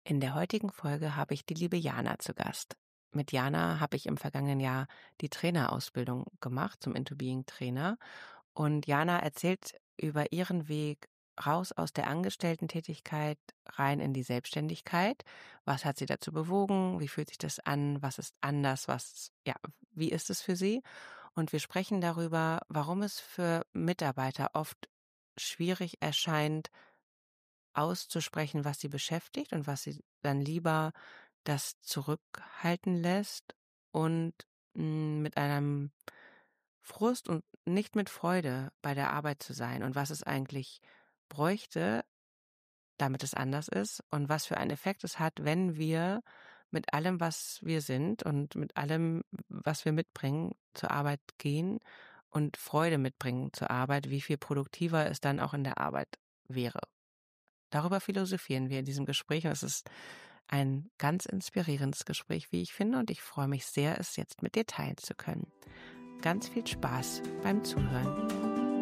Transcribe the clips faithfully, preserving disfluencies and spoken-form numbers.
In der heutigen Folge habe ich die liebe Jana zu Gast. Mit Jana habe ich im vergangenen Jahr die Trainerausbildung gemacht zum Into Being Trainer. Und Jana erzählt über ihren Weg raus aus der Angestellten-Tätigkeit rein in die Selbstständigkeit. Was hat sie dazu bewogen? Wie fühlt sich das an? Was ist anders? Was, ja, wie ist es für sie? Und wir sprechen darüber, warum es für Mitarbeiter oft schwierig erscheint, auszusprechen, was sie beschäftigt und was sie dann lieber das zurückhalten lässt und mh, mit einem Frust und nicht mit Freude bei der Arbeit zu sein und was es eigentlich bräuchte, damit es anders ist und was für einen Effekt es hat, wenn wir mit allem, was wir sind und mit allem, was wir mitbringen, zur Arbeit gehen und Freude mitbringen zur Arbeit, wie viel produktiver es dann auch in der Arbeit wäre. Darüber philosophieren wir in diesem Gespräch und es ist ein ganz inspirierendes Gespräch, wie ich finde, und ich freue mich sehr, es jetzt mit dir teilen zu können. Ganz viel Spaß beim Zuhören.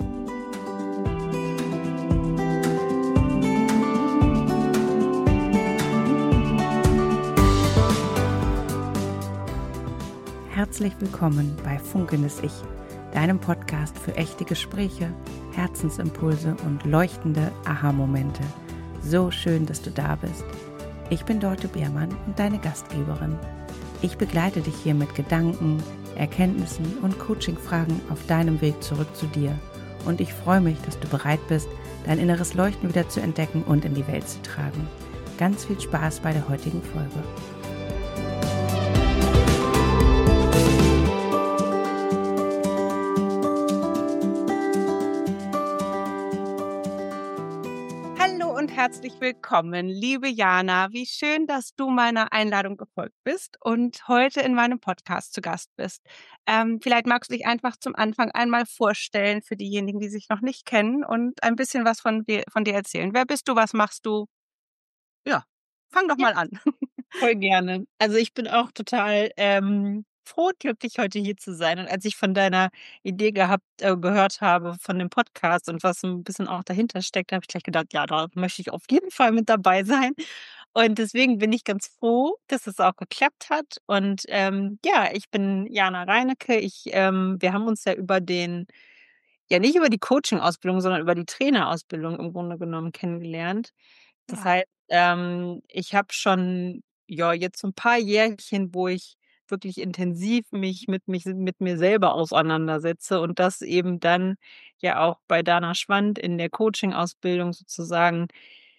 Herzlich willkommen bei Funkelndes Ich, deinem Podcast für echte Gespräche, Herzensimpulse und leuchtende Aha-Momente. So schön, dass du da bist. Ich bin Dorte Beermann und deine Gastgeberin. Ich begleite dich hier mit Gedanken, Erkenntnissen und Coaching-Fragen auf deinem Weg zurück zu dir. Und ich freue mich, dass du bereit bist, dein inneres Leuchten wieder zu entdecken und in die Welt zu tragen. Ganz viel Spaß bei der heutigen Folge. Herzlich willkommen, liebe Jana. Wie schön, dass du meiner Einladung gefolgt bist und heute in meinem Podcast zu Gast bist. Ähm, vielleicht magst du dich einfach zum Anfang einmal vorstellen für diejenigen, die sich noch nicht kennen und ein bisschen was von dir, von dir erzählen. Wer bist du? Was machst du? Ja, fang doch Ja, mal an. voll gerne. Also ich bin auch total ähm, froh und glücklich, heute hier zu sein. Und als ich von deiner Idee gehabt, äh, gehört habe, von dem Podcast und was ein bisschen auch dahinter steckt, habe ich gleich gedacht, ja, da möchte ich auf jeden Fall mit dabei sein. Und deswegen bin ich ganz froh, dass es auch geklappt hat. Und ähm, ja, ich bin Jana Reinecke. Ich, ähm, wir haben uns ja über den, ja nicht über die Coaching-Ausbildung, sondern über die Trainerausbildung im Grunde genommen kennengelernt. Das Ja. heißt, ähm, ich habe schon, ja, jetzt so 'n paar Jährchen, wo ich wirklich intensiv mich mit mich mit mir selber auseinandersetze und das eben dann ja auch bei Dana Schwand in der Coaching-Ausbildung sozusagen,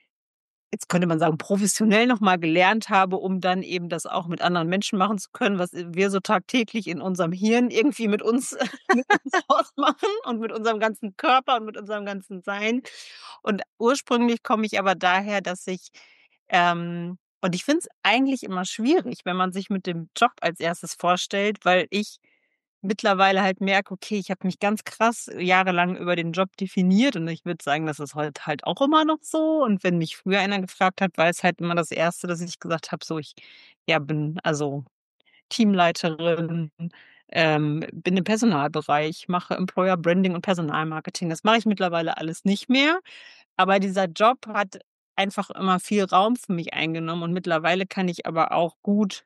jetzt könnte man sagen, professionell noch mal gelernt habe, um dann eben das auch mit anderen Menschen machen zu können, was wir so tagtäglich in unserem Hirn irgendwie mit uns mit uns ausmachen und mit unserem ganzen Körper und mit unserem ganzen Sein. Und ursprünglich komme ich aber daher, dass ich ähm, und ich finde es eigentlich immer schwierig, wenn man sich mit dem Job als Erstes vorstellt, weil ich mittlerweile halt merke, okay, ich habe mich ganz krass jahrelang über den Job definiert und ich würde sagen, das ist heute halt auch immer noch so. Und wenn mich früher einer gefragt hat, war es halt immer das Erste, dass ich gesagt habe, so ich, ja, bin also Teamleiterin, ähm, bin im Personalbereich, mache Employer Branding und Personalmarketing. Das mache ich mittlerweile alles nicht mehr, aber dieser Job hat einfach immer viel Raum für mich eingenommen und mittlerweile kann ich aber auch gut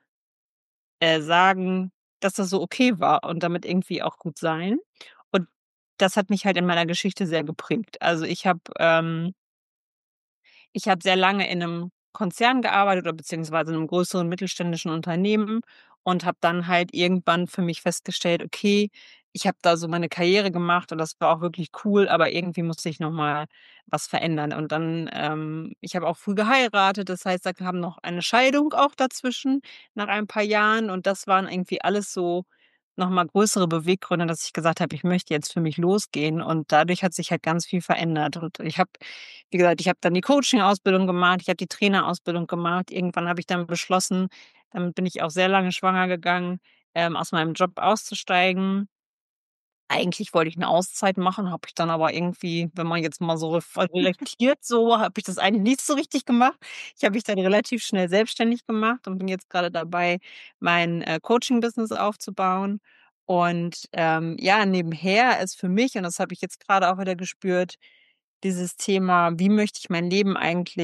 äh, sagen, dass das so okay war und damit irgendwie auch gut sein. Und das hat mich halt in meiner Geschichte sehr geprägt. Also, ich habe ähm, ich habe sehr lange in einem Konzern gearbeitet oder beziehungsweise in einem größeren mittelständischen Unternehmen und habe dann halt irgendwann für mich festgestellt: „Okay, ich habe da so meine Karriere gemacht und das war auch wirklich cool, aber irgendwie musste ich noch mal was verändern.“ Und dann ähm, ich habe auch früh geheiratet, das heißt, da kam noch eine Scheidung auch dazwischen nach ein paar Jahren und das waren irgendwie alles so noch mal größere Beweggründe, dass ich gesagt habe: „Ich möchte jetzt für mich losgehen.“ Und dadurch hat sich halt ganz viel verändert. Und ich habe wie gesagt, ich habe dann die Coaching-Ausbildung gemacht, ich habe die Trainerausbildung gemacht. Irgendwann habe ich dann beschlossen, damit bin ich auch sehr lange schwanger gegangen, ähm, aus meinem Job auszusteigen. Eigentlich wollte ich 'ne Auszeit machen, habe ich dann aber irgendwie, wenn man jetzt mal so ref reflektiert, so habe ich das eigentlich nicht so richtig gemacht. Ich habe mich dann relativ schnell selbstständig gemacht und bin jetzt grade dabei, mein, äh, Coaching-Business aufzubauen. Und, ähm, ja, nebenher ist für mich, und das habe ich jetzt grade auch wieder gespürt, dieses Thema: Wie möchte ich mein Leben eigentlich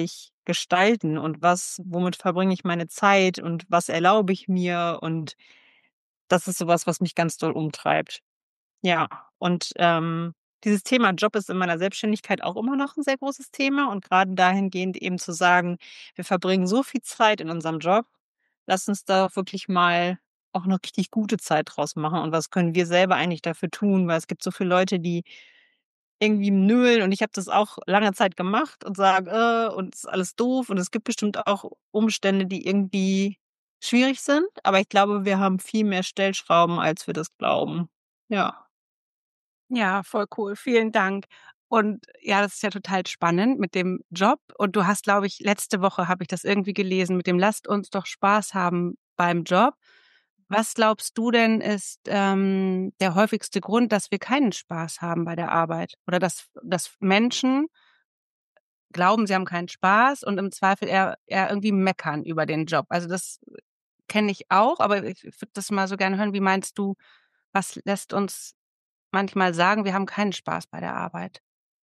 gestalten und was womit verbringe ich meine Zeit und was erlaube ich mir? Und das ist so was, was mich ganz doll umtreibt. Ja, und, ähm, dieses Thema Job ist in meiner Selbstständigkeit auch immer noch 'n sehr großes Thema und grade dahingehend eben zu sagen: „Wir verbringen so viel Zeit in unserem Job. Lass uns da wirklich mal auch 'ne richtig gute Zeit draus machen und was können wir selber eigentlich dafür tun?“ Weil es gibt so viele Leute, die irgendwie nölen und ich habe das auch lange Zeit gemacht und sage: „Äh, und ist alles doof“ und es gibt bestimmt auch Umstände, die irgendwie schwierig sind, aber ich glaube, wir haben viel mehr Stellschrauben, als wir das glauben. Ja. Ja, voll cool. Vielen Dank. Und ja, das ist ja total spannend mit dem Job. Und du hast, glaube ich letzte Woche habe ich das irgendwie gelesen mit dem „Lasst uns doch Spaß haben beim Job“. Was glaubst du denn, ist, ähm, der häufigste Grund, dass wir keinen Spaß haben bei der Arbeit? Oder dass dass Menschen glauben, sie haben keinen Spaß und im Zweifel eher eher irgendwie meckern über den Job. Also, das kenne ich auch, aber ich ich würde das mal so gerne hören. Wie meinst du, was lässt uns manchmal sagen, wir haben keinen Spaß bei der Arbeit?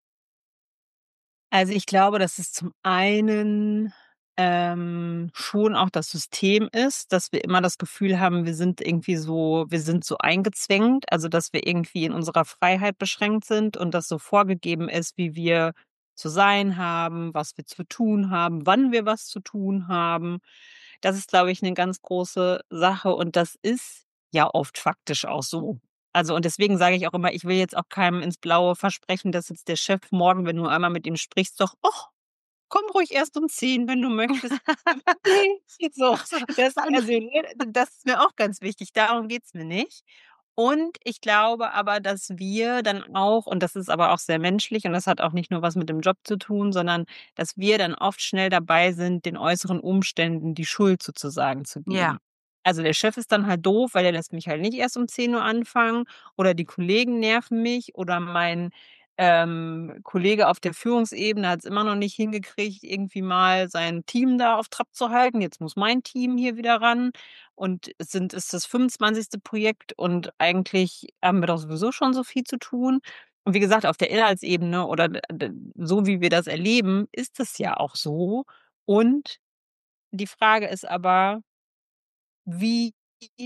Also, ich glaube, dass es zum einen, ähm, schon auch das System ist, dass wir immer das Gefühl haben, wir sind irgendwie so wir sind so eingezwängt, also, dass wir irgendwie in unserer Freiheit beschränkt sind und das so vorgegeben ist, wie wir zu sein haben, was wir zu tun haben, wann wir was zu tun haben. Das ist, glaube ich, 'ne ganz große Sache und das ist ja oft faktisch auch so. Also, und deswegen sage ich auch immer, ich will jetzt auch keinem ins Blaue versprechen, dass jetzt der Chef morgen, wenn du einmal mit ihm sprichst, sagt: „Ach, komm ruhig erst um zehn, wenn du möchtest.“ Ne, so, Ach so, das dann also, ne, das ist mir auch ganz wichtig, darum geht's mir nicht. Und ich glaube aber, dass wir dann auch und das ist aber auch sehr menschlich und das hat auch nicht nur was mit dem Job zu tun, sondern dass wir dann oft schnell dabei sind, den äußeren Umständen die Schuld sozusagen zu Ja. geben. Also, der Chef ist dann halt doof, weil der lässt mich halt nicht erst um zehn Uhr anfangen oder die Kollegen nerven mich oder mein, ähm, Kollege auf der Führungsebene hat's immer noch nicht hingekriegt, irgendwie mal sein Team da auf Trab zu halten. Jetzt muss mein Team hier wieder ran und es sind ist das fünfundzwanzigste Projekt und eigentlich haben wir doch sowieso schon so viel zu tun. Und wie gesagt, auf der Inhaltsebene oder d d so wie wir das erleben, ist es ja auch so. Und die Frage ist aber wie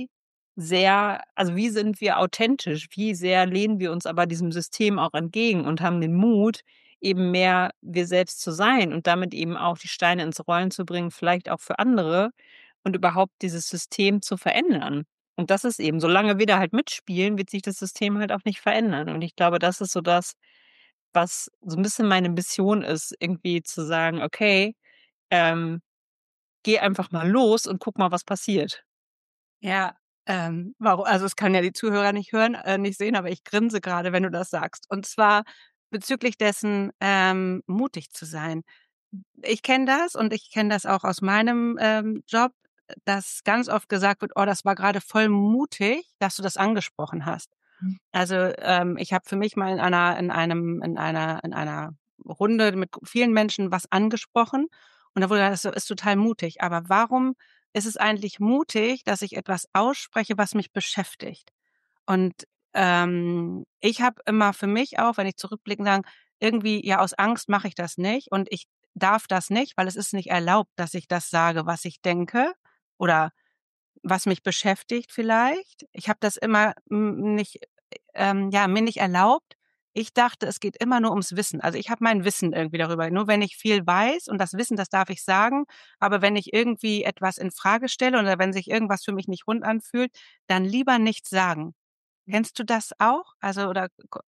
sehr also, wie sind wir authentisch? Wie sehr lehnen wir uns aber diesem System auch entgegen und haben den Mut, eben mehr wir selbst zu sein und damit eben auch die Steine ins Rollen zu bringen, vielleicht auch für andere und überhaupt dieses System zu verändern. Und das ist eben solange wir da halt mitspielen, wird sich das System halt auch nicht verändern. Und ich glaube, das ist so das, was so 'n bisschen meine Mission ist, irgendwie zu sagen: „Okay, ähm, geh einfach mal los und guck mal, was passiert.“ Ja, ähm, waro also, es kann ja die Zuhörer nicht hören äh, nicht sehen, aber ich grinse grade, wenn du das sagst. Und zwar bezüglich dessen, ähm, mutig zu sein. Ich kenne das und ich kenne das auch aus meinem, ähm, Job, dass ganz oft gesagt wird: „Oh, das war grade voll mutig, dass du das angesprochen hast.“ Mhm. Also, ähm, ich habe für mich mal in einer in einem in einer in einer Runde mit vielen Menschen was angesprochen und da wurde gesagt: „Das ist total mutig.“ Aber warum ist es eigentlich mutig, dass ich etwas ausspreche, was mich beschäftigt? Und, ähm, ich habe immer für mich auch, wenn ich zurückblicke, sagen, irgendwie, ja, aus Angst mache ich das nicht und ich darf das nicht, weil es ist nicht erlaubt, dass ich das sage, was ich denke oder was mich beschäftigt vielleicht. Ich habe das immer, hm, nicht ähm, ja, mir nicht erlaubt. Ich dachte, es geht immer nur ums Wissen. Also, ich habe mein Wissen irgendwie darüber. Nur wenn ich viel weiß und das Wissen, das darf ich sagen, aber wenn ich irgendwie etwas infrage stelle oder wenn sich irgendwas für mich nicht rund anfühlt, dann lieber nichts sagen. Kennst du das auch? Also, oder ko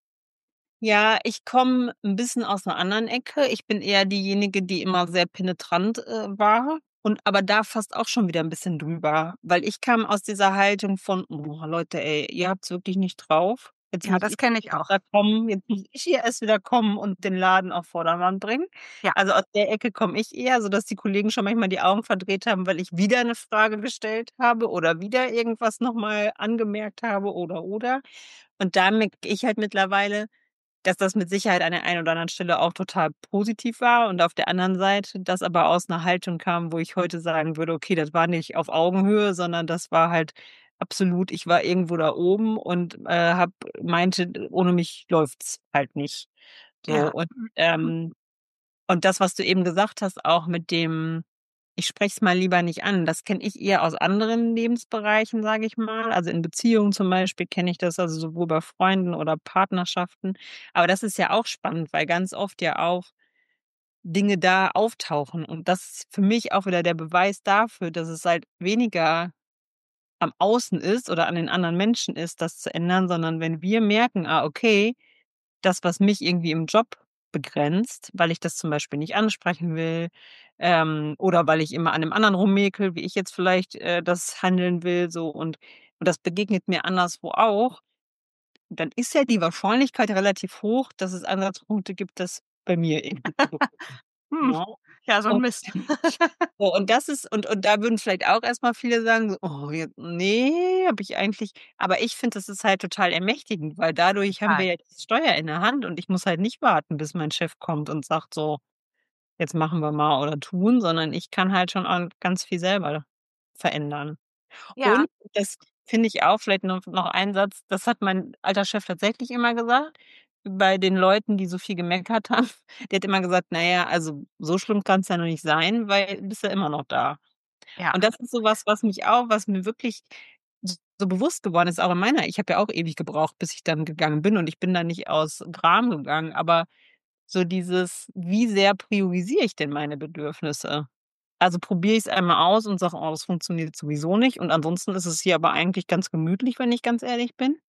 Ja, ich komme 'n bisschen aus 'ner anderen Ecke. Ich bin eher diejenige, die immer sehr penetrant, äh, war und aber da fast auch schon wieder 'n bisschen drüber, weil ich kam aus dieser Haltung von: „Oh, Leute, ey, ihr habt's wirklich nicht drauf. Jetzt Ja, muss das ich kenne ich erst auch. wieder kommen jetzt muss ich hier erst wieder kommen und den Laden auf Vordermann bringen.“ Ja. Also, aus der Ecke komme ich eher, sodass die Kollegen schon manchmal die Augen verdreht haben, weil ich wieder 'ne Frage gestellt habe oder wieder irgendwas noch mal angemerkt habe oder, oder. Und da merke ich halt mittlerweile, dass das mit Sicherheit an der einen oder anderen Stelle auch total positiv war und auf der anderen Seite das aber aus 'ner Haltung kam, wo ich heute sagen würde: „Okay, das war nicht auf Augenhöhe, sondern das war halt absolut ich war irgendwo da oben und, äh, habe meinte, ohne mich läuft's halt nicht.“ So Ja. und, Mhm. ähm Und das, was du eben gesagt hast, auch mit dem, ich spreche es mal lieber nicht an, das kenne ich eher aus anderen Lebensbereichen, sage ich mal. Also in Beziehungen zum Beispiel kenne ich das, also sowohl bei Freunden oder Partnerschaften. Aber das ist ja auch spannend, weil ganz oft ja auch Dinge da auftauchen. Und das ist für mich auch wieder der Beweis dafür, dass es halt weniger am Außen ist oder an den anderen Menschen ist, das zu ändern, sondern wenn wir merken, ah, okay, das, was mich irgendwie im Job begrenzt, weil ich das zum Beispiel nicht ansprechen will, ähm, oder weil ich immer an dem anderen rummäkel, wie ich jetzt vielleicht, äh, das handeln will, so und und das begegnet mir anderswo auch, dann ist ja die Wahrscheinlichkeit relativ hoch, dass es Ansatzpunkte gibt, das bei mir irgendwie zu bekommen, Hm, ne? ja, so 'n Und Mist. so, und das ist und und da würden vielleicht auch erst mal viele sagen so: „Oh, j ne, habe ich eigentlich“, aber ich finde, das ist halt total ermächtigend, weil dadurch haben wir Total. ja das Steuer in der Hand und ich muss halt nicht warten, bis mein Chef kommt und sagt so: „Jetzt machen wir mal oder tun“, sondern ich kann halt schon an ganz viel selber verändern. Ja, Und das finde ich auch vielleicht noch noch ein Satz, das hat mein alter Chef tatsächlich immer gesagt, bei den Leuten, die so viel gemeckert haben. Der hat immer gesagt: „Na ja, also so schlimm kann's ja noch nicht sein, weil du bist ja immer noch da.“ ja, Und das ist so was, was mich auch was mir wirklich s so bewusst geworden ist, auch in meiner ich habe ja auch ewig gebraucht, bis ich dann gegangen bin und ich bin da nicht aus Gram gegangen, aber so dieses: Wie sehr priorisiere ich denn meine Bedürfnisse? Also, probiere ich's einmal aus und sage: „Oh, das funktioniert sowieso nicht und ansonsten ist es hier aber eigentlich ganz gemütlich, wenn ich ganz ehrlich bin“,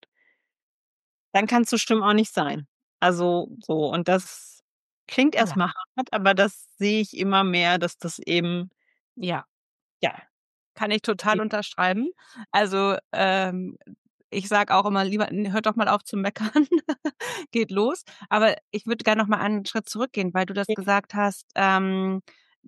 dann kann's so schlimm auch nicht sein. Also, so und das klingt erst ja, mal hart, aber das sehe ich immer mehr, dass das eben ja. ja, Kann ich total unterschreiben. Also, ähm, ich sage auch immer lieber: „N hört doch mal auf zu meckern, geht los.“ Aber ich würde gerne noch mal einen Schritt zurückgehen, weil du das gesagt hast, ähm,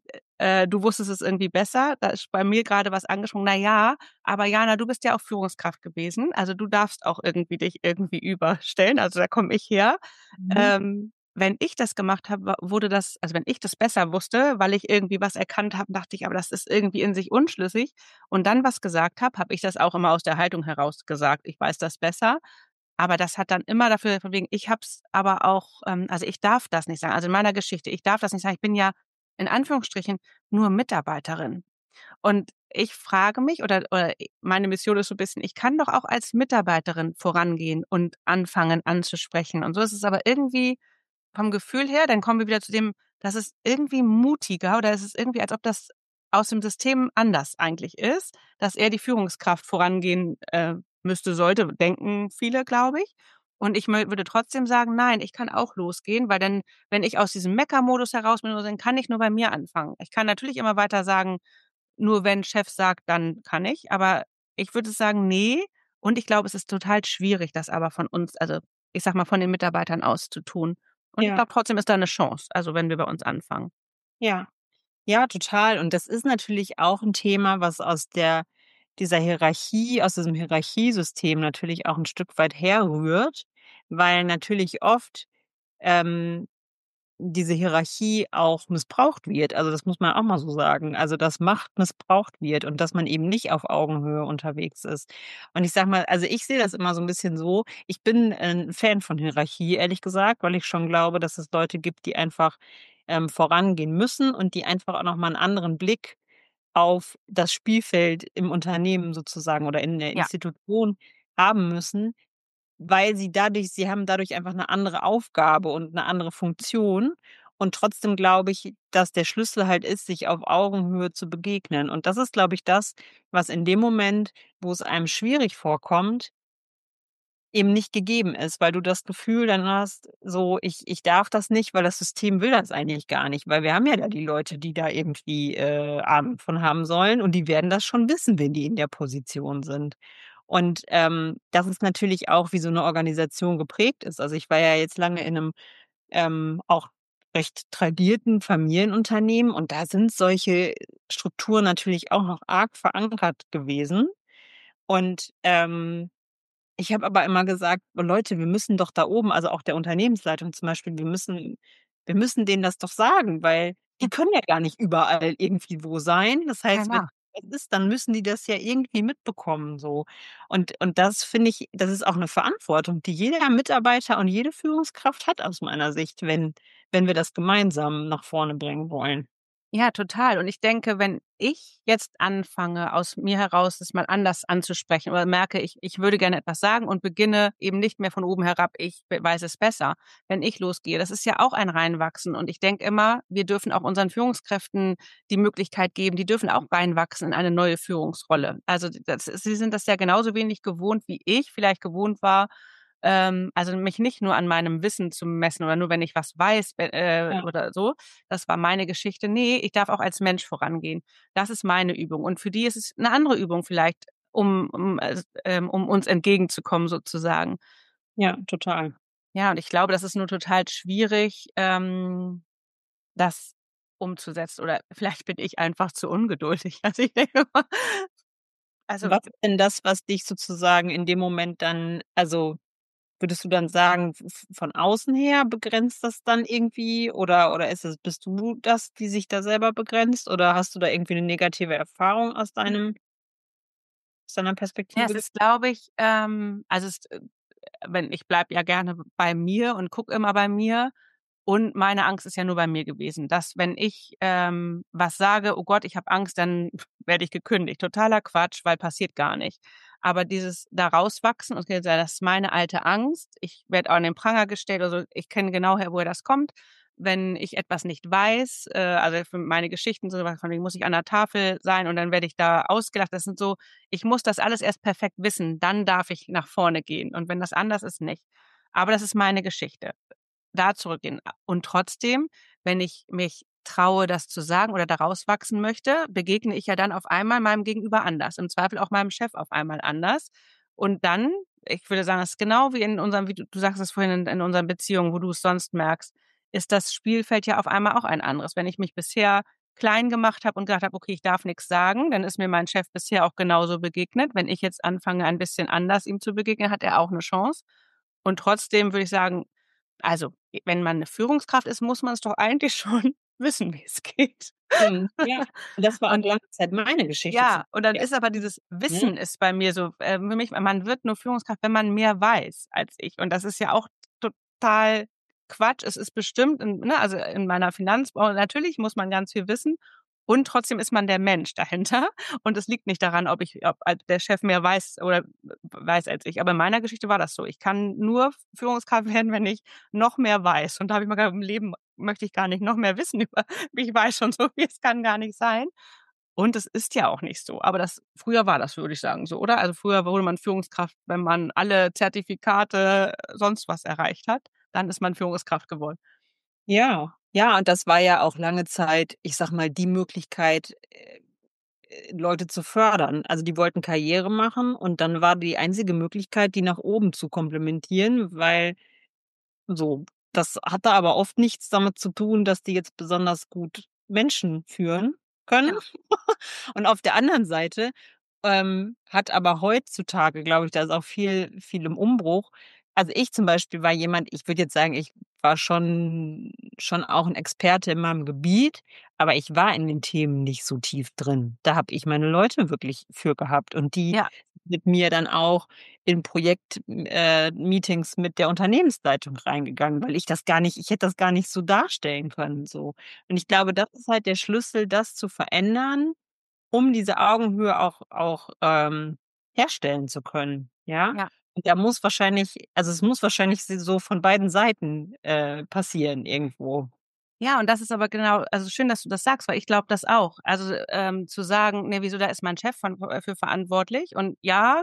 äh, du wusstest es irgendwie besser. Da ist bei mir grade was angesprungen. Na ja, aber Jana, du bist ja auch Führungskraft gewesen. Also, du darfst auch irgendwie dich irgendwie überstellen. Also, da komme ich her. Mhm. Ähm, wenn ich das gemacht habe, wa wurde das also, wenn ich das besser wusste, weil ich irgendwie was erkannt habe, dachte ich: „Aber das ist irgendwie in sich unschlüssig“ und dann was gesagt habe, habe ich das auch immer aus der Haltung heraus gesagt: „Ich weiß das besser.“ Aber das hat dann immer dafür von wegen ich habe es aber auch ähm, also, ich darf das nicht sagen. Also, in meiner Geschichte, ich darf das nicht sagen. Ich bin ja in Anführungsstrichen nur Mitarbeiterin. Und ich frage mich oder oder meine Mission ist so 'n bisschen, ich kann doch auch als Mitarbeiterin vorangehen und anfangen anzusprechen. Und so ist es aber irgendwie vom Gefühl her, dann kommen wir wieder zu dem, das ist irgendwie mutiger oder es ist irgendwie, als ob das aus dem System anders eigentlich ist, dass eher die Führungskraft vorangehen, äh, müsste, sollte, denken viele, glaube ich. Und ich mö würde trotzdem sagen: „Nein, ich kann auch losgehen“, weil dann, wenn ich aus diesem Meckermodus heraus bin, dann kann ich nur bei mir anfangen. Ich kann natürlich immer weiter sagen: „Nur wenn Chef sagt, dann kann ich“, aber ich würde sagen: „Ne“, und ich glaube, es ist total schwierig, das aber von uns also, ich sage mal, von den Mitarbeitern aus zu tun. Und ich Ja, glaube, trotzdem ist da 'ne Chance, also, wenn wir bei uns anfangen. ja. Ja, total. Und das ist natürlich auch 'n Thema, was aus der dieser Hierarchie aus diesem Hierarchiesystem natürlich auch 'n Stück weit herrührt, weil natürlich oft, ähm, diese Hierarchie auch missbraucht wird. Also, das muss man auch mal so sagen. Also, dass Macht missbraucht wird und dass man eben nicht auf Augenhöhe unterwegs ist. Und ich sage mal also, ich sehe das immer so 'n bisschen so, ich bin 'n Fan von Hierarchie, ehrlich gesagt, weil ich schon glaube, dass es Leute gibt, die einfach, ähm, vorangehen müssen und die einfach auch noch mal 'n anderen Blick auf das Spielfeld im Unternehmen sozusagen oder in der Ja, Institution haben müssen, weil sie dadurch sie haben dadurch einfach 'ne andere Aufgabe und 'ne andere Funktion. Und trotzdem glaube ich, dass der Schlüssel halt ist, sich auf Augenhöhe zu begegnen. Und das ist, glaube ich, das, was in dem Moment, wo es einem schwierig vorkommt, eben nicht gegeben ist, weil du das Gefühl dann hast, so: „Ich ich darf das nicht, weil das System will das eigentlich gar nicht.“ Weil wir haben ja da die Leute, die da irgendwie, äh, Ahnung von haben sollen und die werden das schon wissen, wenn die in der Position sind. Und, ähm, das ist natürlich auch, wie so 'ne Organisation geprägt ist. Also, ich war ja jetzt lange in 'nem, ähm, auch recht tradierten Familienunternehmen und da sind solche Strukturen natürlich auch noch arg verankert gewesen. Und, ähm ich habe aber immer gesagt: „Oh Leute, wir müssen doch da oben“, also auch der Unternehmensleitung zum Beispiel, „wir müssen wir müssen denen das doch sagen, weil die können ja gar nicht überall irgendwie wo sein. Das heißt, wenn genau. was ist, dann müssen die das ja irgendwie mitbekommen so.“ Und und das finde ich das ist auch 'ne Verantwortung, die jeder Mitarbeiter und jede Führungskraft hat aus meiner Sicht, wenn wenn wir das gemeinsam nach vorne bringen wollen. Ja, total. Und ich denke, wenn ich jetzt anfange, aus mir heraus das mal anders anzusprechen oder merke, ich ich würde gerne etwas sagen und beginne eben nicht mehr von oben herab, ich w weiß es besser. Wenn ich losgehe, das ist ja auch ein Reinwachsen. Und ich denke immer, wir dürfen auch unseren Führungskräften die Möglichkeit geben, die dürfen auch reinwachsen in eine neue Führungsrolle. Also, das sie sind das ja genauso wenig gewohnt, wie ich vielleicht gewohnt war, ähm, also mich nicht nur an meinem Wissen zu messen oder nur wenn ich was weiß, äh, Ja. oder so. Das war meine Geschichte. Ne, ich darf auch als Mensch vorangehen. Das ist meine Übung. Und für die ist es 'ne andere Übung vielleicht, um um es ähm, um uns entgegenzukommen sozusagen. Ja, total. Ja, und ich glaube, das ist nur total schwierig, ähm, das umzusetzen. Oder vielleicht bin ich einfach zu ungeduldig. Also, ich denke immer also Was ist denn das, was dich sozusagen in dem Moment dann also, würdest du dann sagen, v v von außen her begrenzt das dann irgendwie oder oder ist es bist du das, die sich da selber begrenzt oder hast du da irgendwie 'ne negative Erfahrung aus deinem aus deiner Ja, es Perspektive? ist, glaube ich, ähm also, es äh, wenn ich bleibe ja gerne bei mir und gucke immer bei mir. Und meine Angst ist ja nur bei mir gewesen, dass wenn ich, ähm, was sage: „Oh Gott, ich habe Angst, dann werde ich gekündigt." Totaler Quatsch, weil passiert gar nicht. Aber dieses da rauswachsen, okay, das ist meine alte Angst. Ich werde an den Pranger gestellt oder so. Ich kenne genau her, woher das kommt. Wenn ich etwas nicht weiß, äh, also für meine Geschichten so was von wegen muss ich an der Tafel sein und dann werde ich da ausgelacht. Das sind so ich muss das alles erst perfekt wissen, dann darf ich nach vorne gehen. Und wenn das anders ist, nicht. Aber das ist meine Geschichte. Da zurückgehen. Und trotzdem, wenn ich mich traue, das zu sagen oder da rauswachsen möchte, begegne ich ja dann auf einmal meinem Gegenüber anders, im Zweifel auch meinem Chef auf einmal anders. Und dann ich würde sagen, das ist genau wie in unserem wie du du sagst es vorhin in in unseren Beziehungen, wo du es sonst merkst, ist das Spielfeld ja auf einmal auch ein anderes. Wenn ich mich bisher klein gemacht habe und gedacht habe: „Okay, ich darf nix sagen", dann ist mir mein Chef bisher auch genauso begegnet. Wenn ich jetzt anfange, ein bisschen anders ihm zu begegnen, hat er auch 'ne Chance. Und trotzdem würde ich sagen also, wenn man 'ne Führungskraft ist, muss man's doch eigentlich schon wissen, wie es geht. Mhm, ja. Und das war auch Und lange Zeit meine Geschichte zum ja, und dann Beispiel, ist aber dieses ne? Wissen ist bei mir so, äh, für mich man wird nur Führungskraft, wenn man mehr weiß als ich. Und das ist ja auch total Quatsch. Es ist bestimmt in ne, also in meiner Finanzbranche natürlich muss man ganz viel wissen und trotzdem ist man der Mensch dahinter. Und es liegt nicht daran, ob ich ob halt der Chef mehr weiß oder weiß als ich. Aber in meiner Geschichte war das so. Ich kann nur Führungskraft werden, wenn ich noch mehr weiß. Und da habe ich mir gedacht: „Im Leben möchte ich gar nicht noch mehr wissen über ich weiß schon so viel, es kann gar nicht sein." Und es ist ja auch nicht so. Aber das früher war das, würde ich sagen, so, oder? Also, früher wurde man Führungskraft, wenn man alle Zertifikate, sonst was erreicht hat, dann ist man Führungskraft geworden. Ja, ja, und das war ja auch lange Zeit, ich sage mal, die Möglichkeit, äh, äh, Leute zu fördern. Also, die wollten Karriere machen und dann war die einzige Möglichkeit, die nach oben zu komplementieren, weil so. Das hatte aber oft nichts damit zu tun, dass die jetzt besonders gut Menschen führen können. Ja. Und auf der anderen Seite, ähm, hat aber heutzutage, glaube ich, da ist auch viel viel im Umbruch. Also, ich zum Beispiel war jemand ich würde jetzt sagen, ich war schon schon auch 'n Experte in meinem Gebiet, aber ich war in den Themen nicht so tief drin. Da habe ich meine Leute wirklich für gehabt und die Ja. mit mir dann auch in Projekt m äh, Meetings mit der Unternehmensleitung reingegangen, weil ich das gar nicht ich hätte das gar nicht so darstellen können so. Und ich glaube, das ist halt der Schlüssel, das zu verändern, um diese Augenhöhe auch auch, ähm, herstellen zu können, ja? Ja. Und da muss wahrscheinlich also, es muss wahrscheinlich s so von beiden Seiten, äh, passieren irgendwo. Ja, und das ist aber genau also, schön, dass du das sagst, weil ich glaube das auch. Also, ähm, zu sagen: „Ne, wieso, da ist mein Chef von äh, für verantwortlich." Und ja,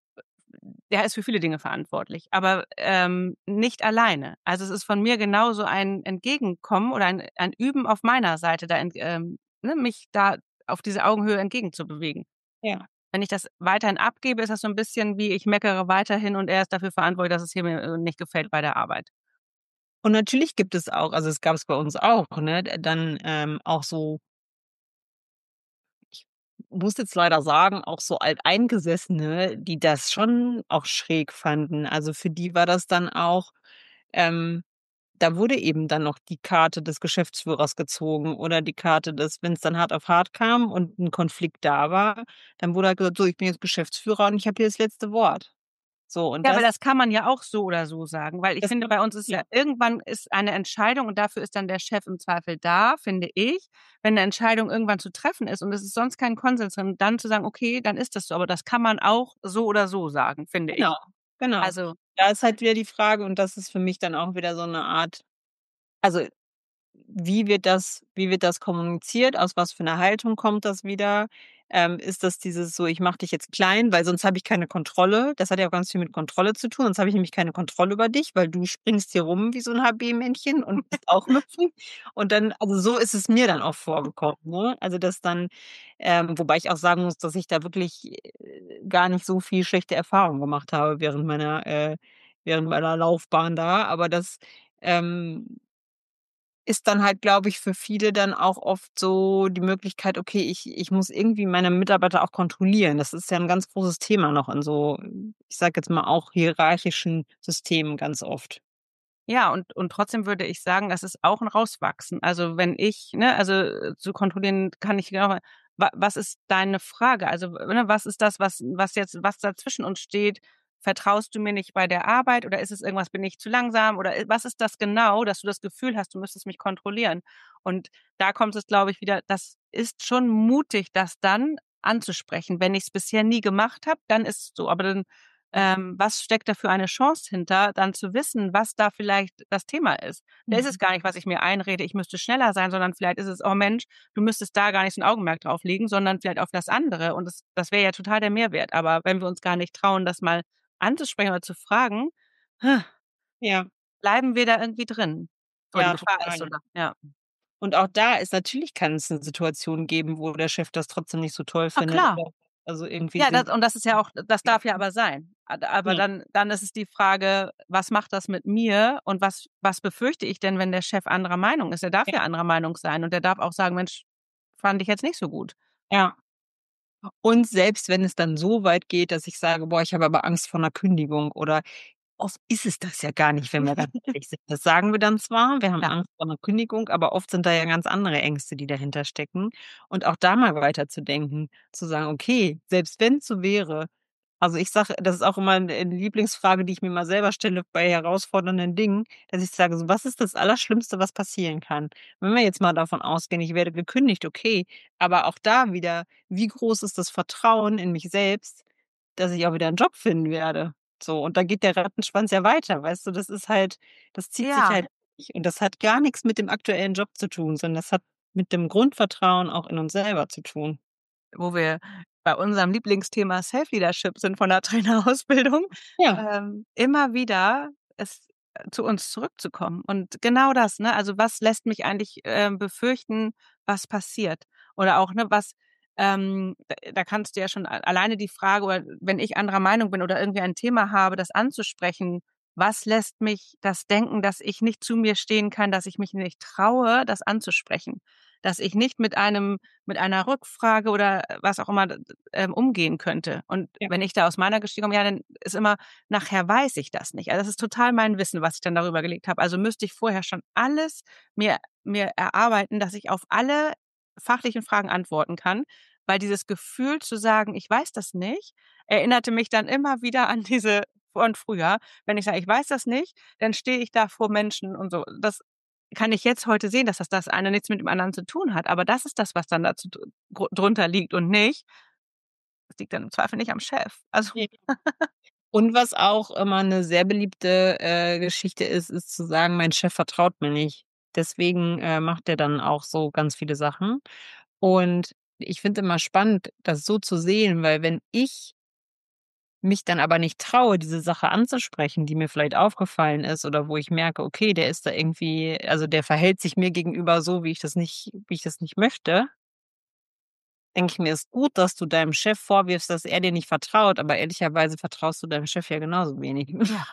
der ist für viele Dinge verantwortlich, aber, ähm, nicht alleine. Also, es ist von mir genauso ein Entgegenkommen oder ein ein Üben auf meiner Seite, da ent ähm, ne, mich da auf diese Augenhöhe entgegenzubewegen. Ja. Wenn ich das weiterhin abgebe, ist das so 'n bisschen wie ich meckere weiterhin und er ist dafür verantwortlich, dass es hier mir, äh, nicht gefällt bei der Arbeit. Und natürlich gibt es auch also, es gab's bei uns auch, ne, d dann, ähm, auch so ich muss jetzt leider sagen, auch so Alteingesessene, die das schon auch schräg fanden. Also, für die war das dann auch ähm, da wurde eben dann noch die Karte des Geschäftsführers gezogen oder die Karte des wenn's dann hart auf hart kam und 'n Konflikt da war, dann wurde halt gesagt: „So, ich bin jetzt Geschäftsführer und ich habe hier das letzte Wort." So, und Ja, aber das das kann man ja auch so oder so sagen, weil ich das finde, kann bei uns ist ja, ja irgendwann ist eine Entscheidung und dafür ist dann der Chef im Zweifel da, finde ich, wenn 'ne Entscheidung irgendwann zu treffen ist und es ist sonst kein Konsens drin, dann zu sagen: „Okay, dann ist das so.“ Aber das kann man auch so oder so sagen, finde genau, ich. genau. Also, Da ist halt wieder die Frage und das ist für mich dann auch wieder so 'ne Art, also, wie wird das wie wird das kommuniziert? Aus was für 'ner Haltung kommt das wieder? Ähm, ist das dieses so: „Ich mache dich jetzt klein, weil sonst habe ich keine Kontrolle.“ Das hat ja auch ganz viel mit Kontrolle zu tun. Sonst habe ich nämlich keine Kontrolle über dich, weil du springst hier rum wie so 'n H B-Männchen und willst auch hüpfen. Und dann, also, so ist es mir dann auch vorgekommen, ne? Also, dass dann ähm, wobei ich auch sagen muss, dass ich da wirklich, äh, gar nicht so viel schlechte Erfahrungen gemacht habe während meiner äh, während meiner Laufbahn da. Aber das, ähm ist dann halt, glaube ich, für viele dann auch oft so die Möglichkeit: „Okay, ich ich muss irgendwie meine Mitarbeiter auch kontrollieren.“ Das ist ja 'n ganz großes Thema noch in so, ich sage jetzt mal, auch hierarchischen Systemen ganz oft. ja, und und trotzdem würde ich sagen, das ist auch 'n Rauswachsen. Also, wenn ich ne, also, äh, zu kontrollieren kann ich genau wa was ist deine Frage? Also, w ne, was ist das, was was jetzt was da zwischen uns steht? Vertraust du mir nicht bei der Arbeit oder ist es irgendwas, bin ich zu langsam oder, äh, was ist das genau, dass du das Gefühl hast, du müsstest mich kontrollieren? Und da kommt es, glaube ich, wieder, das ist schon mutig, das dann anzusprechen. Wenn ich's bisher nie gemacht habe, dann ist es so. Aber dann ähm, was steckt da für eine Chance hinter, dann zu wissen, was da vielleicht das Thema ist? Da ist es Mhm. gar nicht, was ich mir einrede, ich müsste schneller sein, sondern vielleicht ist es: „Oh Mensch, du müsstest da gar nicht so 'n Augenmerk drauf legen, sondern vielleicht auf das andere.“ Und das das wäre ja total der Mehrwert. Aber wenn wir uns gar nicht trauen, das mal anzusprechen oder zu fragen, Ja, bleiben wir da irgendwie drin. So, die ja, Gefahr ist so total. da, ja. Und auch da ist natürlich, kann es 'ne Situation geben, wo der Chef das trotzdem nicht so toll Ah, findet klar. oder also irgendwie Ja, sind das und das ist ja auch, das darf ja aber sein. Ad aber ja, dann dann ist es die Frage, was macht das mit mir und was was befürchte ich denn, wenn der Chef anderer Meinung ist? Er darf ja, ja anderer Meinung sein und der darf auch sagen: „Mensch, fand ich jetzt nicht so gut.“ ja. Und selbst wenn es dann so weit geht, dass ich sage: „Boah, ich habe aber Angst vor 'ner Kündigung“, oder oft ist es das ja gar nicht, wenn wir ganz ehrlich sind. Das sagen wir dann zwar, wir haben Ja. Angst vor 'ner Kündigung, aber oft sind da ja ganz andere Ängste, die dahinter stecken. Und auch da mal weiterzudenken, zu sagen: „Okay, selbst wenn's so wäre“, also, ich sage, das ist auch immer 'ne 'ne Lieblingsfrage, die ich mir mal selber stelle bei herausfordernden Dingen, dass ich sage so: „Was ist das Allerschlimmste, was passieren kann?“ Wenn wir jetzt mal davon ausgehen, ich werde gekündigt, okay, aber auch da wieder, wie groß ist das Vertrauen in mich selbst, dass ich auch wieder 'n Job finden werde? So, und da geht der Rattenschwanz ja weiter, weißt du? Das ist halt, das zieht sich Ja, halt durch und das hat gar nix mit dem aktuellen Job zu tun, sondern das hat mit dem Grundvertrauen auch in uns selber zu tun. wo wir bei unserem Lieblingsthema Self-Leadership sind von der Trainerausbildung, Ja, ähm, immer wieder es äh, zu uns zurückzukommen. Und genau das, ne? Also, was lässt mich eigentlich, ähm, befürchten, was passiert? Oder auch, ne, was ähm, da da kannst du ja schon a alleine die Frage, oder wenn ich anderer Meinung bin oder irgendwie ein Thema habe, das anzusprechen, was lässt mich das denken, dass ich nicht zu mir stehen kann, dass ich mich nicht traue, das anzusprechen? Dass ich nicht mit einem mit einer Rückfrage oder was auch immer, d d ähm, umgehen könnte. Und ja, wenn ich da aus meiner Geschichte komme, ja, dann ist immer: „Nachher weiß ich das nicht.“ Also, das ist total mein Wissen, was ich dann darüber gelegt habe. Also, müsste ich vorher schon alles mir mir erarbeiten, dass ich auf alle fachlichen Fragen antworten kann, weil dieses Gefühl zu sagen: „Ich weiß das nicht“, erinnerte mich dann immer wieder an diese von früher. Wenn ich sage: „Ich weiß das nicht“, dann stehe ich da vor Menschen und so. Das kann ich jetzt heute sehen, dass das das eine nichts mit dem anderen zu tun hat, aber das ist das, was dann dazu dr gru drunter liegt und nicht, das liegt dann im Zweifel nicht am Chef. Also, ja. Und was auch immer 'ne sehr beliebte, äh, Geschichte ist, ist zu sagen: „Mein Chef vertraut mir nicht.“ Deswegen, äh, macht er dann auch so ganz viele Sachen. Und ich finde immer spannend, das so zu sehen, weil wenn ich mich dann aber nicht traue, diese Sache anzusprechen, die mir vielleicht aufgefallen ist oder wo ich merke, okay, der ist da irgendwie, also, der verhält sich mir gegenüber so, wie ich das nicht wie ich das nicht möchte, denke ich mir: „Ist gut, dass du deinem Chef vorwirfst, dass er dir nicht vertraut, aber ehrlicherweise vertraust du deinem Chef ja genauso wenig.“ ja.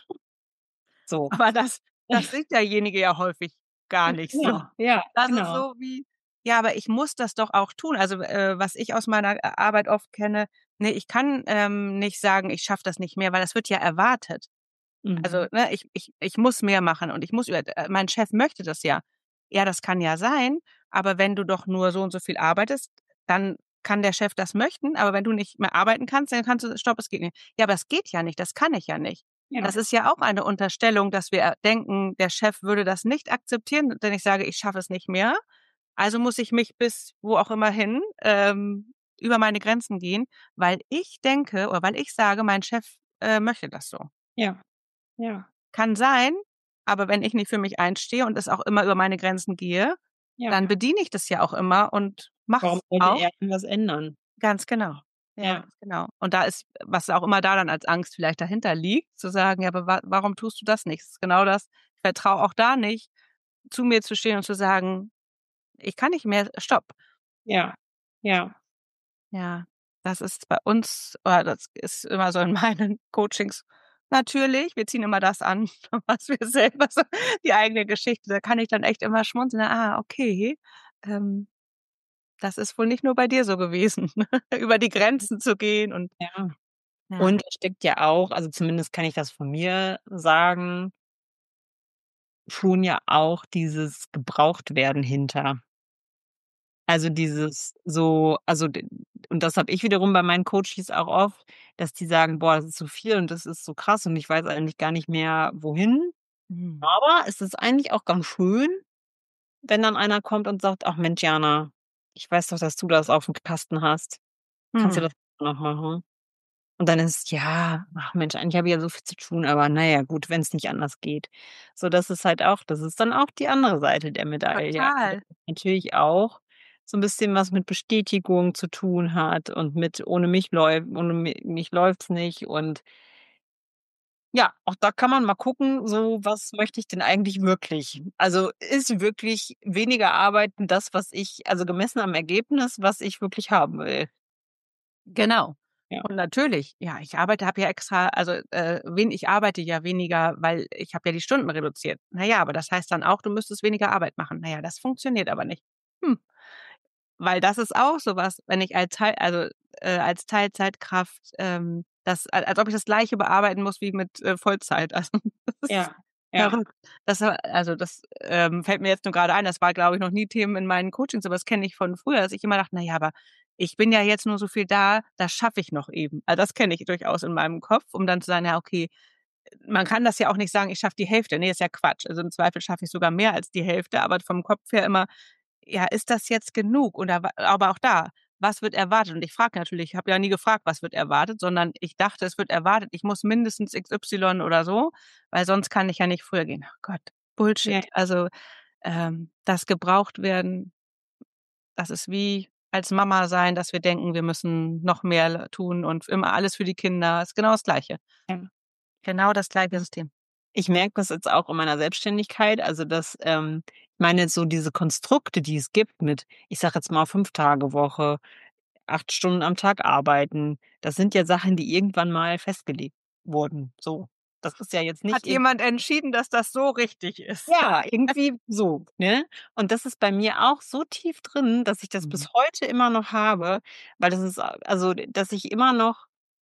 So. Aber das das sieht derjenige ja häufig gar nicht so. Genau, ja, Das ist genau. so wie: „Ja, aber ich muss das doch auch tun.“ Also, äh, was ich aus meiner A Arbeit oft kenne: „Ne, ich kann, ähm, nicht sagen, ich schaffe das nicht mehr“, weil das wird ja erwartet. Also, Mhm. ne, ich ich ich muss mehr machen und ich muss über äh, mein Chef möchte das ja. Ja, das kann ja sein, aber wenn du doch nur so und so viel arbeitest, dann kann der Chef das möchten, aber wenn du nicht mehr arbeiten kannst, dann kannst du stopp, es geht nicht. Ja, aber das geht ja nicht, das kann ich ja nicht. Ja. Das ist ja auch eine Unterstellung, dass wir denken, der Chef würde das nicht akzeptieren, wenn ich sage: „Ich schaffe es nicht mehr. Also muss ich mich bis wo auch immer hin, ähm, über meine Grenzen gehen, weil ich denke oder weil ich sage, mein Chef, äh, möchte das so.“ Ja, ja, Kann sein, aber wenn ich nicht für mich einstehe und es auch immer über meine Grenzen gehe, ja. dann bediene ich das ja auch immer und mache Warum es sollte auch. er denn was ändern? Ganz genau. Ja, Ja, ganz genau. Und da ist was auch immer da dann als Angst vielleicht dahinter liegt, zu sagen: „Ja, aber wa warum tust du das nicht?“ Das ist genau das. Ich vertraue auch da nicht, zu mir zu stehen und zu sagen: „Ich kann nicht mehr, stopp.“ ja, ja, Ja, das ist bei uns oder das ist immer so in meinen Coachings natürlich, wir ziehen immer das an, was wir selber so die eigene Geschichte, da kann ich dann echt immer schmunzeln. Ah, okay, ähm, das ist wohl nicht nur bei dir so gewesen, über die Grenzen zu gehen und ja. ja. Und es steckt ja auch, also zumindest kann ich das von mir sagen, schon ja auch dieses Gebrauchtwerden hinter. Also dieses so, also d und das habe ich wiederum bei meinen Coaches auch oft, dass die sagen: „Boah, das ist so viel und das ist so krass und ich weiß eigentlich gar nicht mehr, wohin.“ Mhm. Aber es ist eigentlich auch ganz schön, wenn dann einer kommt und sagt: „Ach Mensch, Jana, ich weiß doch, dass du das aufm Kasten hast. Kannst du Mhm. das noch machen?“ Und dann ist es: „Ja, ach Mensch, eigentlich habe ich ja so viel zu tun, aber na ja, gut, wenn's nicht anders geht.“ So, das ist halt auch, das ist dann auch die andere Seite der Medaille. Also, Total. dass es natürlich auch so 'n bisschen was mit Bestätigung zu tun hat und mit ohne mich läuft ohne mi mich läuft's nicht. Und ja, auch da kann man mal gucken, so, was möchte ich denn eigentlich wirklich? Also, ist wirklich weniger Arbeiten das, was ich, also gemessen am Ergebnis, was ich wirklich haben will? Genau. Ja, Und natürlich, ja, ich arbeite habe ja extra also, äh, wen ich arbeite ja weniger, weil ich habe ja die Stunden reduziert. Na ja, aber das heißt dann auch, du müsstest weniger Arbeit machen. Na ja, das funktioniert aber nicht. Hm. Weil das ist auch so was, wenn ich als Teil also, äh, als Teilzeitkraft, ähm, das a als ob ich das Gleiche bearbeiten muss wie mit, äh, Vollzeit. Also, das ist ja, ja, verrückt. Das war also, das, ähm, fällt mir jetzt nur grade ein. Das war, glaube ich, noch nie Themen in meinen Coachings, aber das kenne ich von früher, dass ich immer dachte: „Na ja, aber ich bin ja jetzt nur so viel da, das schaffe ich noch eben.“ Also, das kenne ich durchaus in meinem Kopf, um dann zu sagen: „Ja, okay, man kann das ja auch nicht sagen, ich schaffe die Hälfte.“ Ne, ist ja Quatsch. Also, im Zweifel schaffe ich sogar mehr als die Hälfte, aber vom Kopf her immer ja, ist das jetzt genug oder wa aber auch da, was wird erwartet? Und ich frage natürlich ich habe ja nie gefragt, was wird erwartet, sondern ich dachte, es wird erwartet, ich muss mindestens X Y oder so, weil sonst kann ich ja nicht früher gehen. Ach Gott, Bullshit. ja, Also, ähm, das gebraucht werden, das ist wie als Mama sein, dass wir denken, wir müssen noch mehr l tun und immer alles für die Kinder. Ist genau das Gleiche. ja. Genau das gleiche Ja. System. Ich merke das jetzt auch in meiner Selbstständigkeit, also, dass, ähm ich meine, so diese Konstrukte, die es gibt mit, ich sage jetzt mal, fünf Tage Woche, acht Stunden am Tag arbeiten, das sind ja Sachen, die irgendwann mal festgelegt wurden, so. Das ist ja jetzt nicht Hat irgend jemand entschieden, dass das so richtig ist? ja, irgendwie so, ne? Und das ist bei mir auch so tief drin, dass ich das Mhm. bis heute immer noch habe, weil das ist a also, dass ich immer noch,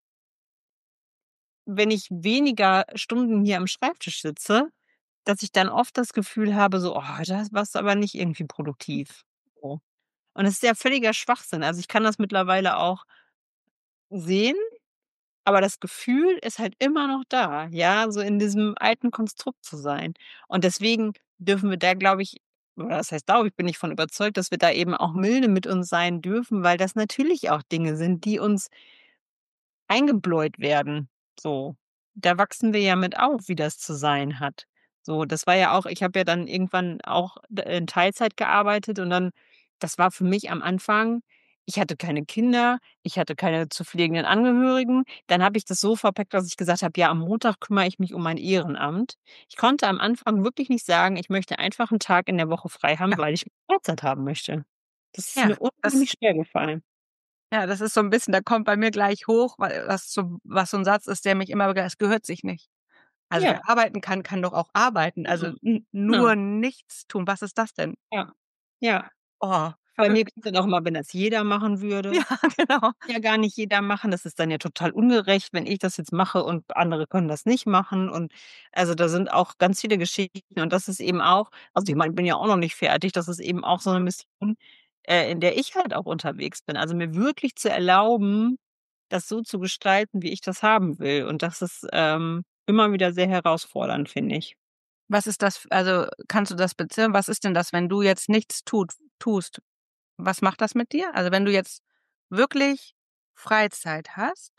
wenn ich weniger Stunden hier am Schreibtisch sitze, dass ich dann oft das Gefühl habe, so: „Oh, da warst du aber nicht irgendwie produktiv“, so. Und das ist ja völliger Schwachsinn. Also, ich kann das mittlerweile auch sehen, aber das Gefühl ist halt immer noch da, ja, so in diesem alten Konstrukt zu sein. Und deswegen dürfen wir da, glaube ich, oder das heißt glaube ich, bin ich von überzeugt, dass wir da eben auch milde mit uns sein dürfen, weil das natürlich auch Dinge sind, die uns eingebläut werden, so. Da wachsen wir ja mit auf, wie das zu sein hat. So, das war ja auch, ich habe ja dann irgendwann auch d in Teilzeit gearbeitet und dann, das war für mich am Anfang, ich hatte keine Kinder, ich hatte keine zu pflegenden Angehörigen. Dann habe ich das so verpackt, dass ich gesagt habe: „Ja, am Montag kümmere ich mich um mein Ehrenamt.“ Ich konnte am Anfang wirklich nicht sagen, ich möchte einfach 'n Tag in der Woche frei haben, Ja, weil ich Freizeit haben möchte. Das ist ja, mir das unheimlich schwer gefallen. Ja, das ist so 'n bisschen da kommt bei mir gleich hoch, weil das so was so 'n Satz ist, der mich immer begei es gehört sich nicht. Also, Ja, wer arbeiten kann, kann doch auch arbeiten. Also, genau, n genau. nur nichts tun, was ist das denn? Ja, ja. Oh, Bei mir verrückt. gibt's dann auch immer, wenn das jeder machen würde. Ja, genau. Ja, gar nicht jeder machen. Das ist dann ja total ungerecht, wenn ich das jetzt mache und andere können das nicht machen. Und also, da sind auch ganz viele Geschichten und das ist eben auch, also, ich meine, ich bin ja auch noch nicht fertig. Das ist eben auch so 'ne Mission. äh, in der ich halt auch unterwegs bin. Also, mir wirklich zu erlauben, das so zu gestalten, wie ich das haben will. Und das ist, ähm, immer wieder sehr herausfordernd, finde ich. Was ist das f also, kannst du das beziffern? Was ist denn das, wenn du jetzt nichts tut tust? Was macht das mit dir? Also, wenn du jetzt wirklich Freizeit hast?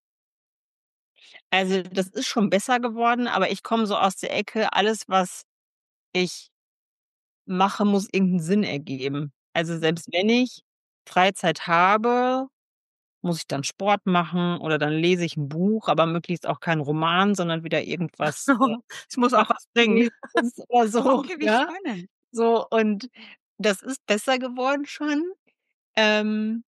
Also, das ist schon besser geworden, aber ich komme so aus der Ecke, alles, was ich mache, muss irgend 'n Sinn ergeben. Also, Mhm. selbst wenn ich Freizeit habe, muss ich dann Sport machen oder dann lese ich 'n Buch, aber möglichst auch kein Roman, sondern wieder irgendwas, äh, Es muss auch was bringen. Fachliches oder so, Okay, wie ja? spannend. So, und das ist besser geworden schon. Ähm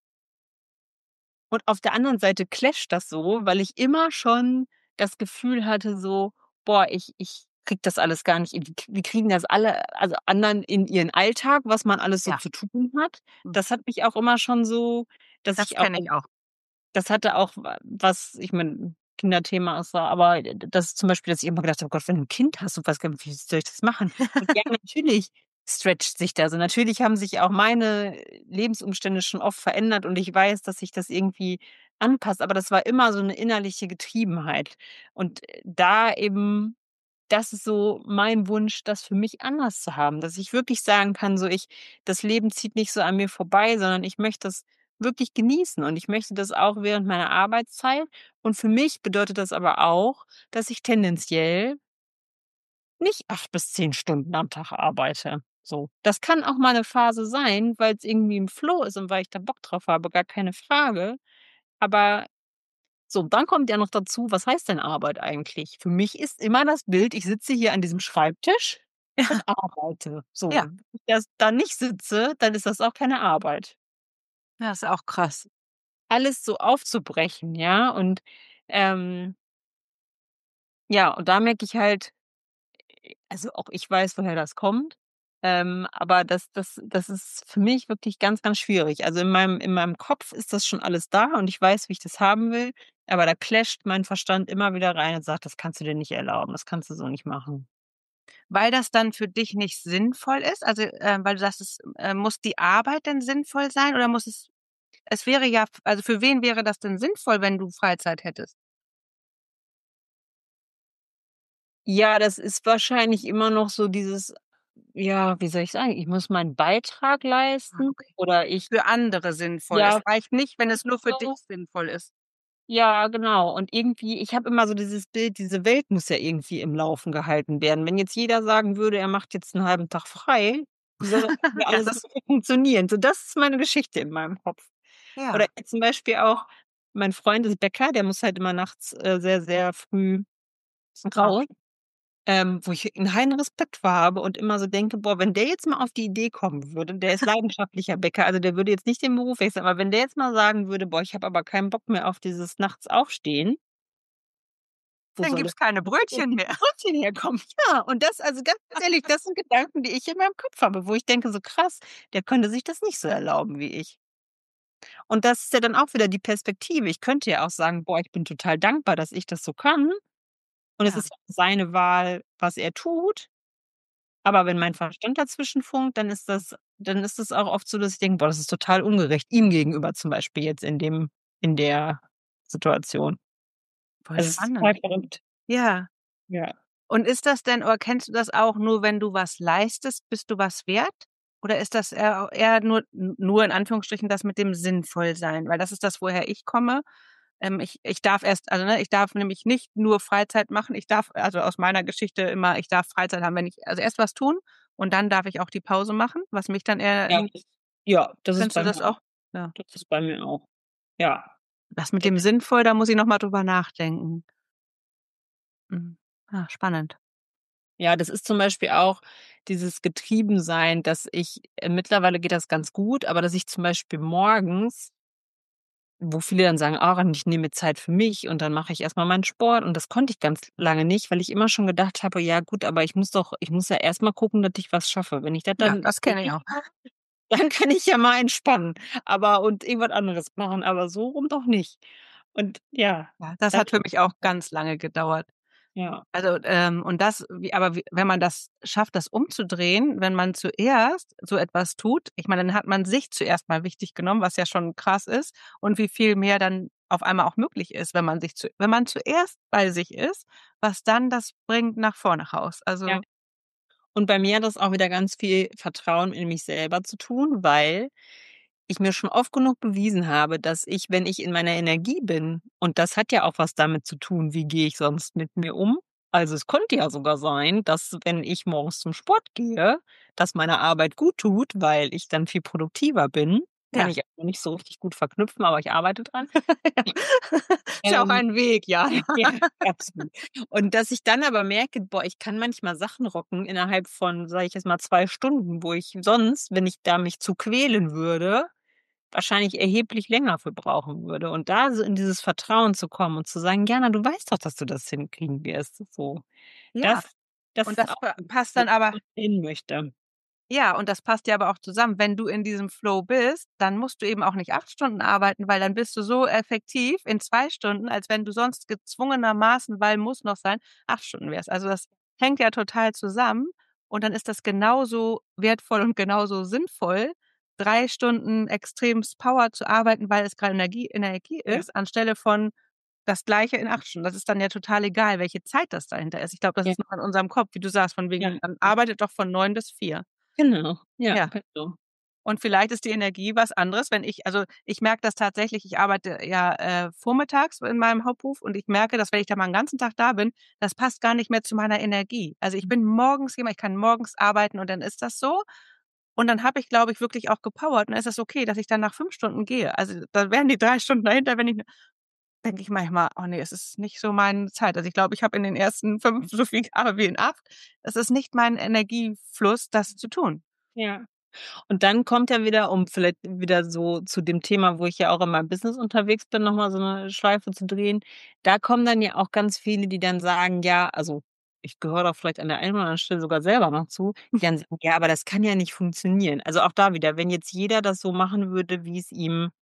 und auf der anderen Seite clasht das so, weil ich immer schon das Gefühl hatte so: „Boah, ich ich kriege das alles gar nicht, wie wie kriegen das alle also, anderen in ihren Alltag, was man alles so Ja. zu tun hat?“ Hm. Das hat mich auch immer schon so, dass Das ich auch kenne ich auch. das hatte auch wa was ich meine, Kinderthema ist da, aber d das zum Beispiel, dass ich immer gedacht habe: „Oh Gott, wenn du 'n Kind hast und weißt gar nicht, wie soll ich das machen?“ Und ja, natürlich stretcht sich das. Und natürlich haben sich auch meine Lebensumstände schon oft verändert und ich weiß, dass sich das irgendwie anpasst, aber das war immer so 'ne innerliche Getriebenheit. Und, äh, da eben das ist so mein Wunsch, das für mich anders zu haben, dass ich wirklich sagen kann, so ich das Leben zieht nicht so an mir vorbei, sondern ich möchte das wirklich genießen und ich möchte das auch während meiner Arbeitszeit. Und für mich bedeutet das aber auch, dass ich tendenziell nicht acht bis zehn Stunden am Tag arbeite, so. Das kann auch mal 'ne Phase sein, weil's irgendwie im Flow ist und weil ich da Bock drauf habe, gar keine Frage. Aber so, dann kommt ja noch dazu, was heißt denn Arbeit eigentlich? Für mich ist immer das Bild, ich sitze hier an diesem Schreibtisch und Ja. arbeite. So, Ja. wenn ich das da nicht sitze, dann ist das auch keine Arbeit. Ja, ist auch krass. Alles so aufzubrechen, ja, und, ähm ja, und da merke ich halt äh, also, auch ich weiß, woher das kommt, ähm, aber das das das ist für mich wirklich ganz, ganz schwierig. Also, in meinem in meinem Kopf ist das schon alles da und ich weiß, wie ich das haben will, aber da clasht mein Verstand immer wieder rein und sagt: „Das kannst du dir nicht erlauben, das kannst du so nicht machen.“ Weil das dann für dich nicht sinnvoll ist? Also, äh, weil du sagst, es, äh, muss die Arbeit denn sinnvoll sein oder muss es es wäre ja f also, für wen wäre das denn sinnvoll, wenn du Freizeit hättest? Ja, das ist wahrscheinlich immer noch so dieses ja, wie soll ich sagen? Ich muss meinen Beitrag Ah, leisten okay. oder ich Für andere sinnvoll. Es ja, reicht nicht, wenn es nur für dich so. sinnvoll ist. Ja, genau. Und irgendwie ich habe immer so dieses Bild, diese Welt muss ja irgendwie im Laufen gehalten werden. Wenn jetzt jeder sagen würde, er macht jetzt 'n halben Tag frei, wie soll das denn Ja, alles das funktionieren? So, das ist meine Geschichte in meinem Kopf. Oder Ja. zum Beispiel auch mein Freund ist Bäcker, der muss halt immer nachts, äh, sehr, sehr früh Ah. raus, ähm, wo ich 'n heiden Respekt vor habe und immer so denke: „Boah, wenn der jetzt mal auf die Idee kommen würde“ der ist leidenschaftlicher Bäcker, also, der würde jetzt nicht den Beruf wechseln, aber wenn der jetzt mal sagen würde: „Boah, ich habe aber keinen Bock mehr auf dieses nachts Aufstehen“ wo Dann soll gibt's das keine wo sollen Brötchen die mehr. Brötchen herkommen? Ja, und das also, ganz ehrlich, das sind Gedanken, die ich in meinem Kopf habe, wo ich denke so: „Krass, der könnte sich das nicht so erlauben wie ich.“ Und das ist ja dann auch wieder die Perspektive. Ich könnte ja auch sagen: „Boah, ich bin total dankbar, dass ich das so kann.“ Und es Ja. ist ja seine Wahl, was er tut. Aber wenn mein Verstand dazwischen funkt, dann ist das dann ist das auch oft so, dass ich denke: „Boah, das ist total ungerecht ihm gegenüber“, zum Beispiel jetzt in dem in der Situation. Voll Also, es ist total spannend. verrückt. Ja. Ja. Und ist das denn oder kennst du das auch nur, wenn du was leistest, bist du was wert? Oder ist das eher eher nur n nur in Anführungsstrichen das mit dem Sinnvollsein? Weil das ist das, woher ich komme. Ähm, ich ich darf erst also, ne, ich darf nämlich nicht nur Freizeit machen. Ich darf also, aus meiner Geschichte immer ich darf Freizeit haben, wenn ich also, erst was tun und dann darf ich auch die Pause machen, was mich dann eher Ja, in das ja, das ist Kennst du bei mir das auch. auch? Ja. Das ist bei mir auch. Ja. Das mit dem sinnvoll, da muss ich noch mal drüber nachdenken. Mhm. Ah, spannend. Ja, das ist zum Beispiel auch dieses Getriebensein, dass ich äh, mittlerweile geht das ganz gut, aber dass ich zum Beispiel morgens wo viele dann sagen: „Ach, und ich nehme mir Zeit für mich und dann mache ich erst mal meinen Sport.“ Und das konnte ich ganz lange nicht, weil ich immer schon gedacht habe: „Ja gut, aber ich muss doch ich muss ja erst mal gucken, dass ich was schaffe. Wenn ich das Ja, dann das kenne ich auch. dann kann ich ja mal entspannen, aber und irgendwas anderes machen, aber so rum doch nicht.“ Und ja, Ja, das da hat für mich auch ganz lange gedauert. Ja. Also, ähm, und das wie aber wie wenn man das schafft, das umzudrehen, wenn man zuerst so etwas tut, ich meine, dann hat man sich zuerst mal wichtig genommen, was ja schon krass ist, und wie viel mehr dann auf einmal auch möglich ist, wenn man sich zu wenn man zuerst bei sich ist, was dann das bringt nach vorne raus. Ja. Also, Und bei mir hat das auch wieder ganz viel Vertrauen in mich selber zu tun, weil ich mir schon oft genug bewiesen habe, dass ich, wenn ich in meiner Energie bin, und das hat ja auch was damit zu tun, wie gehe ich sonst mit mir um? Also, es könnte ja sogar sein, dass, wenn ich morgens zum Sport gehe, das meiner Arbeit gut tut, weil ich dann viel produktiver bin. Kann ja. ich auch noch nicht so richtig gut verknüpfen, aber ich arbeite dran. Ist ja auch Ähm ein Weg, ja. ja, absolut. Und dass ich dann aber merke, boah, ich kann manchmal Sachen rocken innerhalb von, sage ich jetzt mal, zwei Stunden, wo ich sonst, wenn ich da mich zu quälen würde, wahrscheinlich erheblich länger für brauchen würde. Und da so in dieses Vertrauen zu kommen und zu sagen: „Jana, du weißt doch, dass du das hinkriegen wirst." So, Ja, das das und ist das auch pa passt wo dann aber ich hin möchte. ja, und das passt ja aber auch zusammen. Wenn du in diesem Flow bist, dann musst du eben auch nicht acht Stunden arbeiten, weil dann bist du so effektiv in zwei Stunden, als wenn du sonst gezwungenermaßen, weil muss noch sein, acht Stunden wärst. Also, das hängt ja total zusammen und dann ist das genauso wertvoll und genauso sinnvoll, drei Stunden extremst Power zu arbeiten, weil es grade Energie Energie Ja, ist, anstelle von das Gleiche in acht Stunden. Das ist dann ja total egal, welche Zeit das dahinter ist. Ich glaube, das ja, ist noch in unserem Kopf, wie du sagst, von ja, wegen, man ja. arbeitet doch von neun bis vier. Genau. Ja, Ja. genau. Und vielleicht ist die Energie was anderes, wenn ich also, ich merke das tatsächlich, ich arbeite ja, äh, vormittags in meinem Hauptberuf und ich merke, dass wenn ich da mal 'n ganzen Tag da bin, das passt gar nicht mehr zu meiner Energie. Also, ich bin morgens jemand, ich kann morgens arbeiten und dann ist das so. Und dann habe ich, glaube ich, wirklich auch gepowert und dann ist das okay, dass ich dann nach fünf Stunden gehe. Also, da wären die drei Stunden dahinter, wenn ich denke ich manchmal: „Oh ne, es ist nicht so meine Zeit." Also, ich glaube, ich habe in den ersten fünf so viel gearbeitet wie in acht. Es ist nicht mein Energiefluss, das zu tun. Ja. Und dann kommt ja wieder, um vielleicht wieder so zu dem Thema, wo ich ja auch in meinem Business unterwegs bin, noch mal so 'ne Schleife zu drehen. Da kommen dann ja auch ganz viele, die dann sagen: „Ja", also, ich gehöre da vielleicht an der einen oder anderen Stelle sogar selber noch zu, die dann sagen: „Ja, aber das kann ja nicht funktionieren." Also, auch da wieder, wenn jetzt jeder das so machen würde, wie es ihm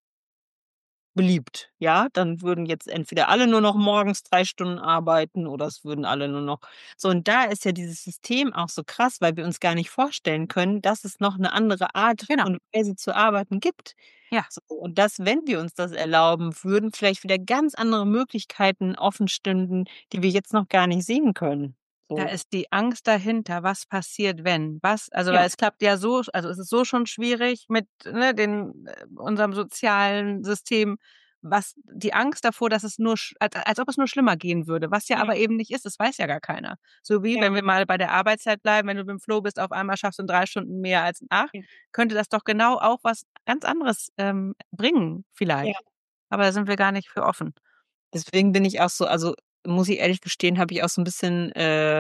beliebt, ja, dann würden jetzt entweder alle nur noch morgens drei Stunden arbeiten oder es würden alle nur noch so, und da ist ja dieses System auch so krass, weil wir uns gar nicht vorstellen können, dass es noch 'ne andere Art Genau, und Weise zu arbeiten gibt. ja. So, und dass, wenn wir uns das erlauben würden, vielleicht wieder ganz andere Möglichkeiten offen stünden, die wir jetzt noch gar nicht sehen können. Da So, ist die Angst dahinter, was passiert, wenn? Was also, ja, weil es klappt ja so also, es ist so schon schwierig mit, ne, den äh, unserem sozialen System, was die Angst davor, dass es nur sch als als ob es nur schlimmer gehen würde, was ja ja, aber eben nicht ist, das weiß ja gar keiner. So wie, ja, wenn wir mal bei der Arbeitszeit bleiben, wenn du im Flow bist, auf einmal schaffst du in drei Stunden mehr als in acht, ja, könnte das doch genau auch was ganz anderes, ähm, bringen ja. vielleicht. Aber da sind wir gar nicht für offen. Deswegen bin ich auch so, also, muss ich ehrlich gestehen, habe ich auch so 'n bisschen,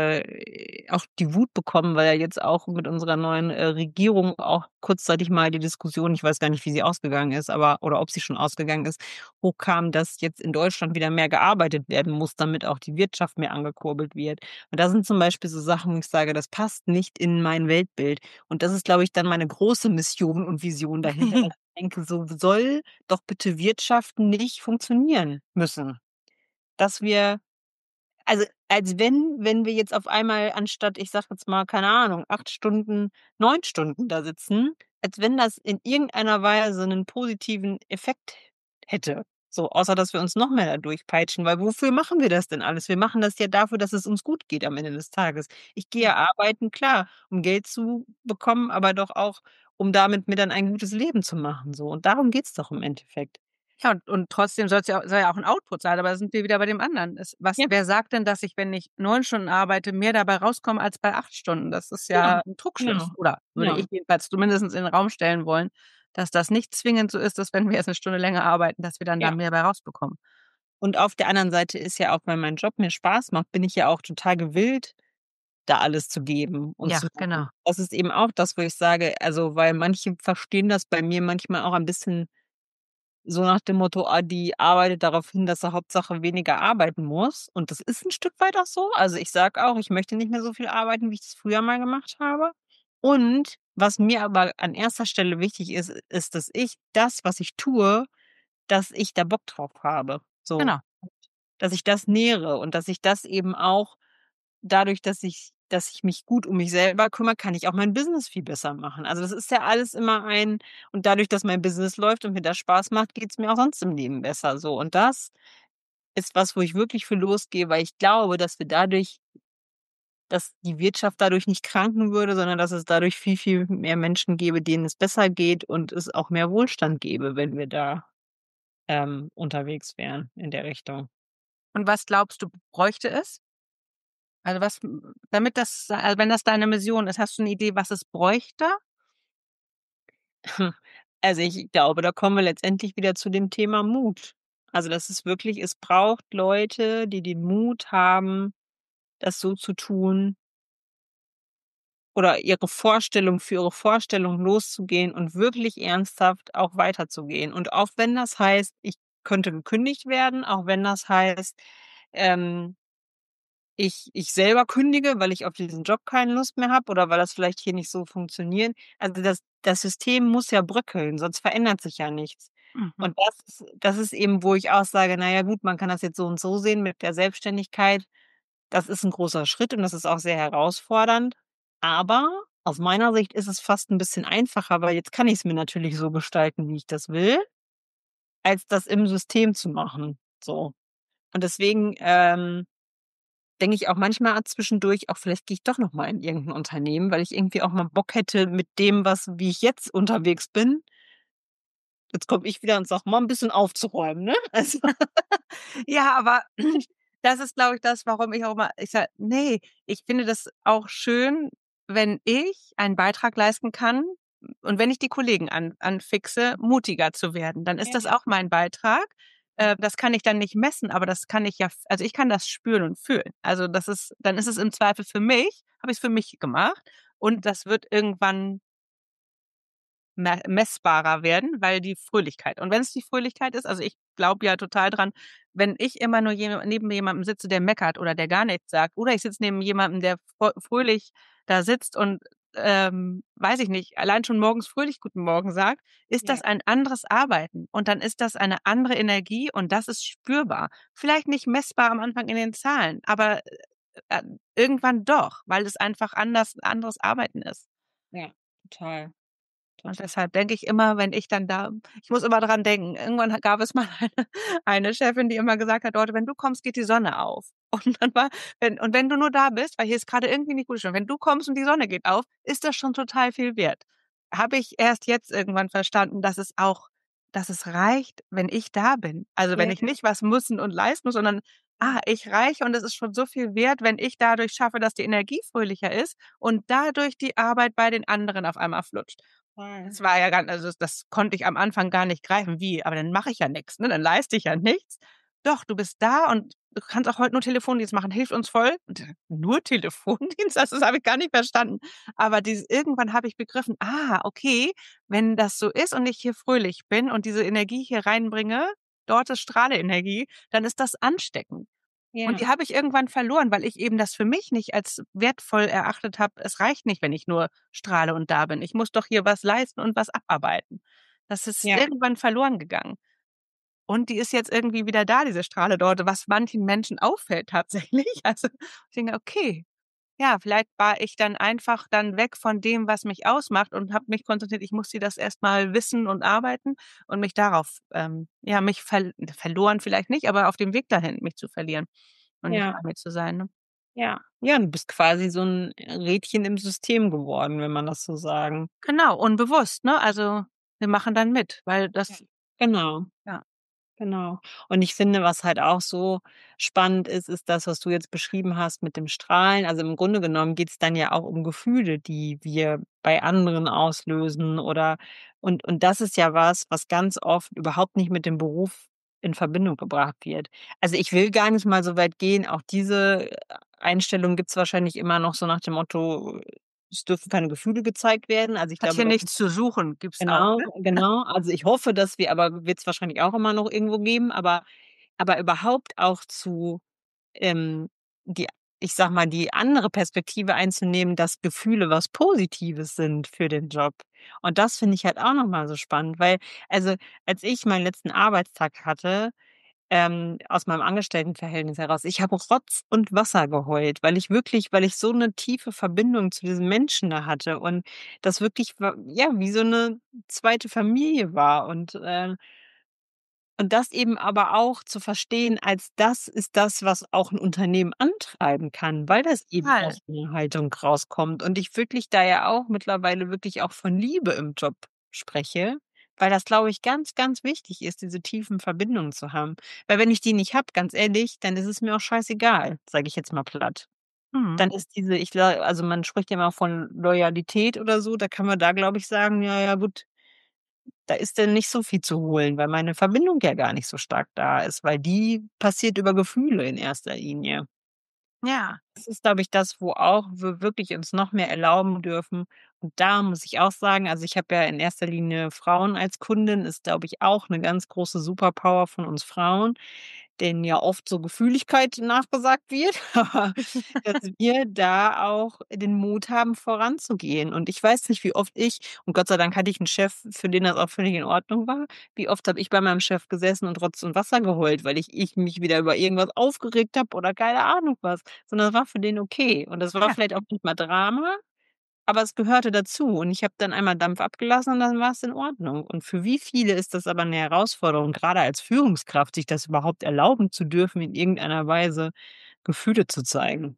äh, auch die Wut bekommen, weil ja jetzt auch mit unserer neuen, äh, Regierung auch kurzzeitig mal die Diskussion, ich weiß gar nicht, wie sie ausgegangen ist, aber oder ob sie schon ausgegangen ist, hochkam, dass jetzt in Deutschland wieder mehr gearbeitet werden muss, damit auch die Wirtschaft mehr angekurbelt wird. Und da sind zum Beispiel so Sachen, wo ich sage, das passt nicht in mein Weltbild. Und das ist, glaube ich, dann meine große Mission und Vision dahinter, dass ich denke, so soll doch bitte Wirtschaft nicht funktionieren müssen. Dass wir, also, als wenn wenn wir jetzt auf einmal anstatt, ich sage jetzt mal, keine Ahnung, acht Stunden, neun Stunden da sitzen, als wenn das in irgendeiner Weise 'nen positiven Effekt hätte. So, außer dass wir uns noch mehr da durchpeitschen, weil wofür machen wir das denn alles? Wir machen das ja dafür, dass es uns gut geht am Ende des Tages. Ich gehe Ja. ja arbeiten, klar, um Geld zu bekommen, aber doch auch, um damit mir dann ein gutes Leben zu machen, so. Und darum geht's doch im Endeffekt. Ja, und und trotzdem soll's ja soll ja auch 'n Output sein, aber da sind wir wieder bei dem anderen. Es was Ja, wer sagt denn, dass ich, wenn ich neun Stunden arbeite, mehr dabei rauskomme als bei acht Stunden? Das ist genau, ja 'n genau, Trugschluss. Oder würde genau. ich jedenfalls zumindestens in 'n Raum stellen wollen, dass das nicht zwingend so ist, dass wenn wir jetzt 'ne Stunde länger arbeiten, dass wir dann da Ja. mehr bei rausbekommen. Und auf der anderen Seite ist ja auch, weil mein Job mir Spaß macht, bin ich ja auch total gewillt, da alles zu geben und Ja, zu machen. genau. Das ist eben auch das, wo ich sage, also, weil manche verstehen das bei mir manchmal auch ein bisschen so nach dem Motto: „Ah, die arbeitet darauf hin, dass sie Hauptsache weniger arbeiten muss." Und das ist 'n Stück weit auch so. Also, ich sage auch, ich möchte nicht mehr so viel arbeiten, wie ich das früher mal gemacht habe. Und was mir aber an erster Stelle wichtig ist, ist, dass ich das, was ich tue, dass ich da Bock drauf habe. So. Genau. dass ich das nähere und dass ich das eben auch dadurch, dass ich dass ich mich gut um mich selber kümmere, kann ich auch mein Business viel besser machen. Also, das ist ja alles immer ein und dadurch, dass mein Business läuft und mir das Spaß macht, geht's mir auch sonst im Leben besser so. Und das ist was, wo ich wirklich für losgehe, weil ich glaube, dass wir dadurch dass die Wirtschaft dadurch nicht kranken würde, sondern dass es dadurch viel, viel mehr Menschen gäbe, denen es besser geht und es auch mehr Wohlstand gäbe, wenn wir da, ähm, unterwegs wären in der Richtung. Und was glaubst du, bräuchte es? Also, was m damit das also, wenn das deine Mission ist, hast du 'ne Idee, was es bräuchte? Also, ich glaube, da kommen wir letztendlich wieder zu dem Thema Mut. Also, das ist wirklich es braucht Leute, die den Mut haben, das so zu tun oder ihre Vorstellung für ihre Vorstellung loszugehen und wirklich ernsthaft auch weiterzugehen. Und auch wenn das heißt, ich könnte gekündigt werden, auch wenn das heißt, ähm, ich ich selber kündige, weil ich auf diesen Job keine Lust mehr habe oder weil das vielleicht hier nicht so funktioniert. Also, das das System muss ja bröckeln, sonst verändert sich ja nichts. Mhm. Und das ist das ist eben, wo ich auch sage: „Na ja gut, man kann das jetzt so und so sehen mit der Selbstständigkeit. Das ist 'n großer Schritt und das ist auch sehr herausfordernd. Aber aus meiner Sicht ist es fast 'n bisschen einfacher, weil jetzt kann ich's mir natürlich so gestalten, wie ich das will, als das im System zu machen, so. Und deswegen, ähm, denke ich auch manchmal zwischendurch auch, vielleicht gehe ich doch noch mal in irgend 'n Unternehmen, weil ich irgendwie auch mal Bock hätte mit dem, was wie ich jetzt unterwegs bin jetzt komme ich wieder und sage: „Mal 'n bisschen aufzuräumen“, ne? Also Ja, aber das ist, glaube ich, das, warum ich auch immer ich sage: „Ne, ich finde das auch schön, wenn ich einen Beitrag leisten kann und wenn ich die Kollegen an anfixe, mutiger zu werden, dann ist das Ja. auch mein Beitrag.“ Äh, das kann ich dann nicht messen, aber das kann ich ja f also, ich kann das spüren und fühlen. Also, das ist dann ist es im Zweifel für mich habe ich's für mich gemacht und das wird irgendwann me messbarer werden, weil die Fröhlichkeit und wenn's die Fröhlichkeit ist also, ich glaube ja total dran, wenn ich immer nur je neben jemandem sitze, der meckert oder der gar nichts sagt oder ich sitze neben jemandem, der fro fröhlich da sitzt und, ähm, weiß ich nicht, allein schon morgens fröhlich „Guten Morgen“ sagt, ist das Ja. ein anderes Arbeiten und dann ist das eine andere Energie und das ist spürbar. Vielleicht nicht messbar am Anfang in den Zahlen, aber, äh, irgendwann doch, weil es einfach anders anderes Arbeiten ist. Ja, total, Und total. deshalb denke ich immer, wenn ich dann da ich muss immer dran denken. Irgendwann ha gab es mal eine eine Chefin, die immer gesagt hat: „Dorte, wenn du kommst, geht die Sonne auf.“ Und dann war wenn und wenn du nur da bist, weil hier ist grade irgendwie nicht gute Stimmung, wenn du kommst und die Sonne geht auf, ist das schon total viel wert. Habe ich erst jetzt irgendwann verstanden, dass es auch dass es reicht, wenn ich da bin. Also, wenn Ja. ich nicht was müssen und leisten muss, sondern, ah, ich reiche und es ist schon so viel wert, wenn ich dadurch schaffe, dass die Energie fröhlicher ist und dadurch die Arbeit bei den anderen auf einmal flutscht. Voll. Das war ja gan also, das das konnte ich am Anfang gar nicht greifen. Wie? Aber dann mache ich ja nix, ne? Dann leiste ich ja nichts. Doch, du bist da und du kannst auch heute nur Telefondienst machen, hilft uns voll. Und dann nur Telefondienst? Also, das habe ich gar nicht verstanden. Aber dieses irgendwann habe ich begriffen: „Ah, okay, wenn das so ist und ich hier fröhlich bin und diese Energie hier reinbringe, Dortes Strahleenergie, dann ist das ansteckend.“ Und Ja. die habe ich irgendwann verloren, weil ich eben das für mich nicht als wertvoll erachtet habe. Es reicht nicht, wenn ich nur strahle und da bin. Ich muss doch hier was leisten und was abarbeiten. Das ist Ja. irgendwann verloren gegangen. Und die ist jetzt irgendwie wieder da, diese Strahle-Dorte, was manchen Menschen auffällt tatsächlich. Also, ich denke: „Okay, ja, vielleicht war ich dann einfach dann weg von dem, was mich ausmacht und habe mich konzentriert. Ich musste das erst mal wissen und arbeiten und mich darauf, ähm ja, mich verl verloren vielleicht nicht, aber auf dem Weg dahin mich zu verlieren und nicht Ja. bei mir zu sein“, ne? Ja. Ja, du bist quasi so 'n Rädchen im System geworden, wenn man das so sagen Genau, unbewusst, ne? Also, wir machen dann mit, weil Ja, das genau. ja. Genau. Und ich finde, was halt auch so spannend ist, ist das, was du jetzt beschrieben hast mit dem Strahlen. Also, im Grunde genommen geht's dann ja auch um Gefühle, die wir bei anderen auslösen oder und und das ist ja was, was ganz oft überhaupt nicht mit dem Beruf in Verbindung gebracht wird. Also, ich will gar nicht mal so weit gehen, auch diese Einstellung gibt's wahrscheinlich immer noch so nach dem Motto: „Es dürfen keine Gefühle gezeigt werden.“ Also, ich Hat glaube, hier das nichts zu suchen, gibt's auch, Genau, ne? genau. Also, ich hoffe, dass wir aber wird's wahrscheinlich auch immer noch irgendwo geben, aber aber überhaupt auch zu ähm, die ich sage mal, die andere Perspektive einzunehmen, dass Gefühle was Positives sind für den Job. Und das finde ich halt auch noch mal so spannend, weil also, als ich meinen letzten Arbeitstag hatte ähm, aus meinem Angestelltenverhältnis heraus. Ich habe Rotz und Wasser geheult, weil ich wirklich weil ich so 'ne tiefe Verbindung zu diesem Menschen da hatte und das wirklich wa ja, wie so 'ne zweite Familie war und, äh und das eben aber auch zu verstehen, als das ist das, was auch 'n Unternehmen antreiben kann, weil das eben Total. aus 'ner Haltung rauskommt und ich wirklich da ja auch mittlerweile wirklich auch von Liebe im Job spreche, weil das, glaube ich, ganz, ganz wichtig ist, diese tiefen Verbindungen zu haben. Weil wenn ich die nicht habe, ganz ehrlich, dann ist es mir auch scheißegal, sage ich jetzt mal platt. Mhm. Dann ist diese ich gla also, man spricht ja immer von Loyalität oder so, da kann man da, glaube ich, sagen: „Ja, ja, gut, da ist dann nicht so viel zu holen, weil meine Verbindung ja gar nicht so stark da ist, weil die passiert über Gefühle in erster Linie.“ Ja. Das ist, glaube ich, das, wo auch wir wirklich uns noch mehr erlauben dürfen. Und da muss ich auch sagen also, ich habe ja in erster Linie Frauen als Kundin, ist, glaube ich, auch 'ne ganz große Superpower von uns Frauen, denen ja oft so Gefühligkeit nachgesagt wird, aber dass wir da auch den Mut haben, voranzugehen. Und ich weiß nicht, wie oft ich und Gott sei Dank hatte ich 'n Chef, für den das auch völlig in Ordnung war. Wie oft habe ich bei meinem Chef gesessen und Rotz und Wasser geheult, weil ich ich mich wieder über irgendwas aufgeregt habe oder keine Ahnung was, sondern das war für den okay. Und das war Ja. vielleicht auch nicht mal Drama, aber es gehörte dazu. Und ich habe dann einmal Dampf abgelassen und dann war's in Ordnung. Und für wie viele ist das aber 'ne Herausforderung, grade als Führungskraft, sich das überhaupt erlauben zu dürfen, in irgendeiner Weise Gefühle zu zeigen.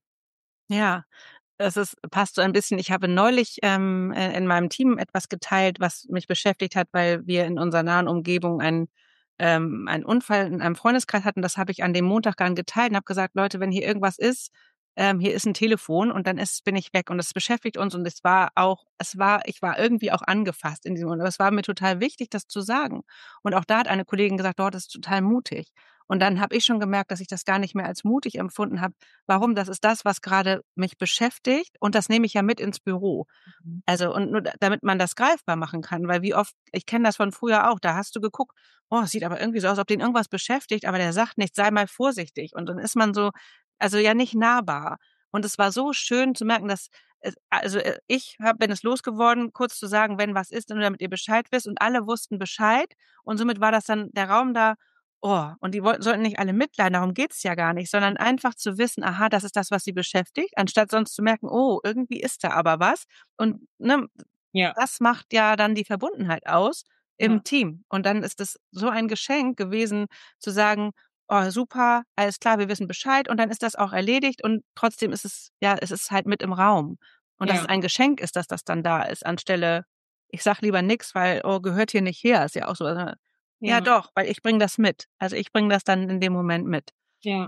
Ja, es ist passt so ein bisschen ich habe neulich, ähm, äh, in meinem Team etwas geteilt, was mich beschäftigt hat, weil wir in unserer nahen Umgebung einen ähm, einen Unfall in einem Freundeskreis hatten. Das habe ich an dem Montag dann geteilt und habe gesagt: „Leute, wenn hier irgendwas ist, ähm, hier ist 'n Telefon und dann ist bin ich weg.“ Und das beschäftigt uns und es war auch es war ich war irgendwie auch angefasst in diesem Moment. Aber es war mir total wichtig, das zu sagen. Und auch da hat eine Kollegin gesagt: „Oh, das ist total mutig.“ Und dann habe ich schon gemerkt, dass ich das gar nicht mehr als mutig empfunden habe. Warum? Das ist das, was grade mich beschäftigt und das nehme ich ja mit ins Büro. Mhm. Also, und nur da damit man das greifbar machen kann, weil wie oft ich kenne das von früher auch, da hast du geguckt: „Oh, sieht aber irgendwie so aus, als ob den irgendwas beschäftigt, aber der sagt nichts, sei mal vorsichtig.“ Und dann ist man so also, ja nicht nahbar. Und es war so schön zu merken, dass es also, äh, ich habe bin es losgeworden, kurz zu sagen: „Wenn was ist, nur damit ihr Bescheid wisst.“ Und alle wussten Bescheid und somit war das dann der Raum da oh, und die wollten sollten nicht alle mitleiden, darum geht's ja gar nicht, sondern einfach zu wissen: „Aha, das ist das, was sie beschäftigt“, anstatt sonst zu merken: „Oh, irgendwie ist da aber was.“ Und, ne, Ja. das macht ja dann die Verbundenheit aus Ja. im Team. Und dann ist es so ein Geschenk gewesen zu sagen: „Oh, super, alles klar, wir wissen Bescheid.“ Und dann ist das auch erledigt und trotzdem ist es ja, es ist halt mit im Raum. Und dass es Ja. ein Geschenk ist, dass das dann da ist, anstelle: „Ich sage lieber nix, weil, oh, gehört hier nicht her.“ Ist ja auch so, ne? Ja Ja. doch, weil ich bringe das mit. Also, ich bringe das dann in dem Moment mit. Ja.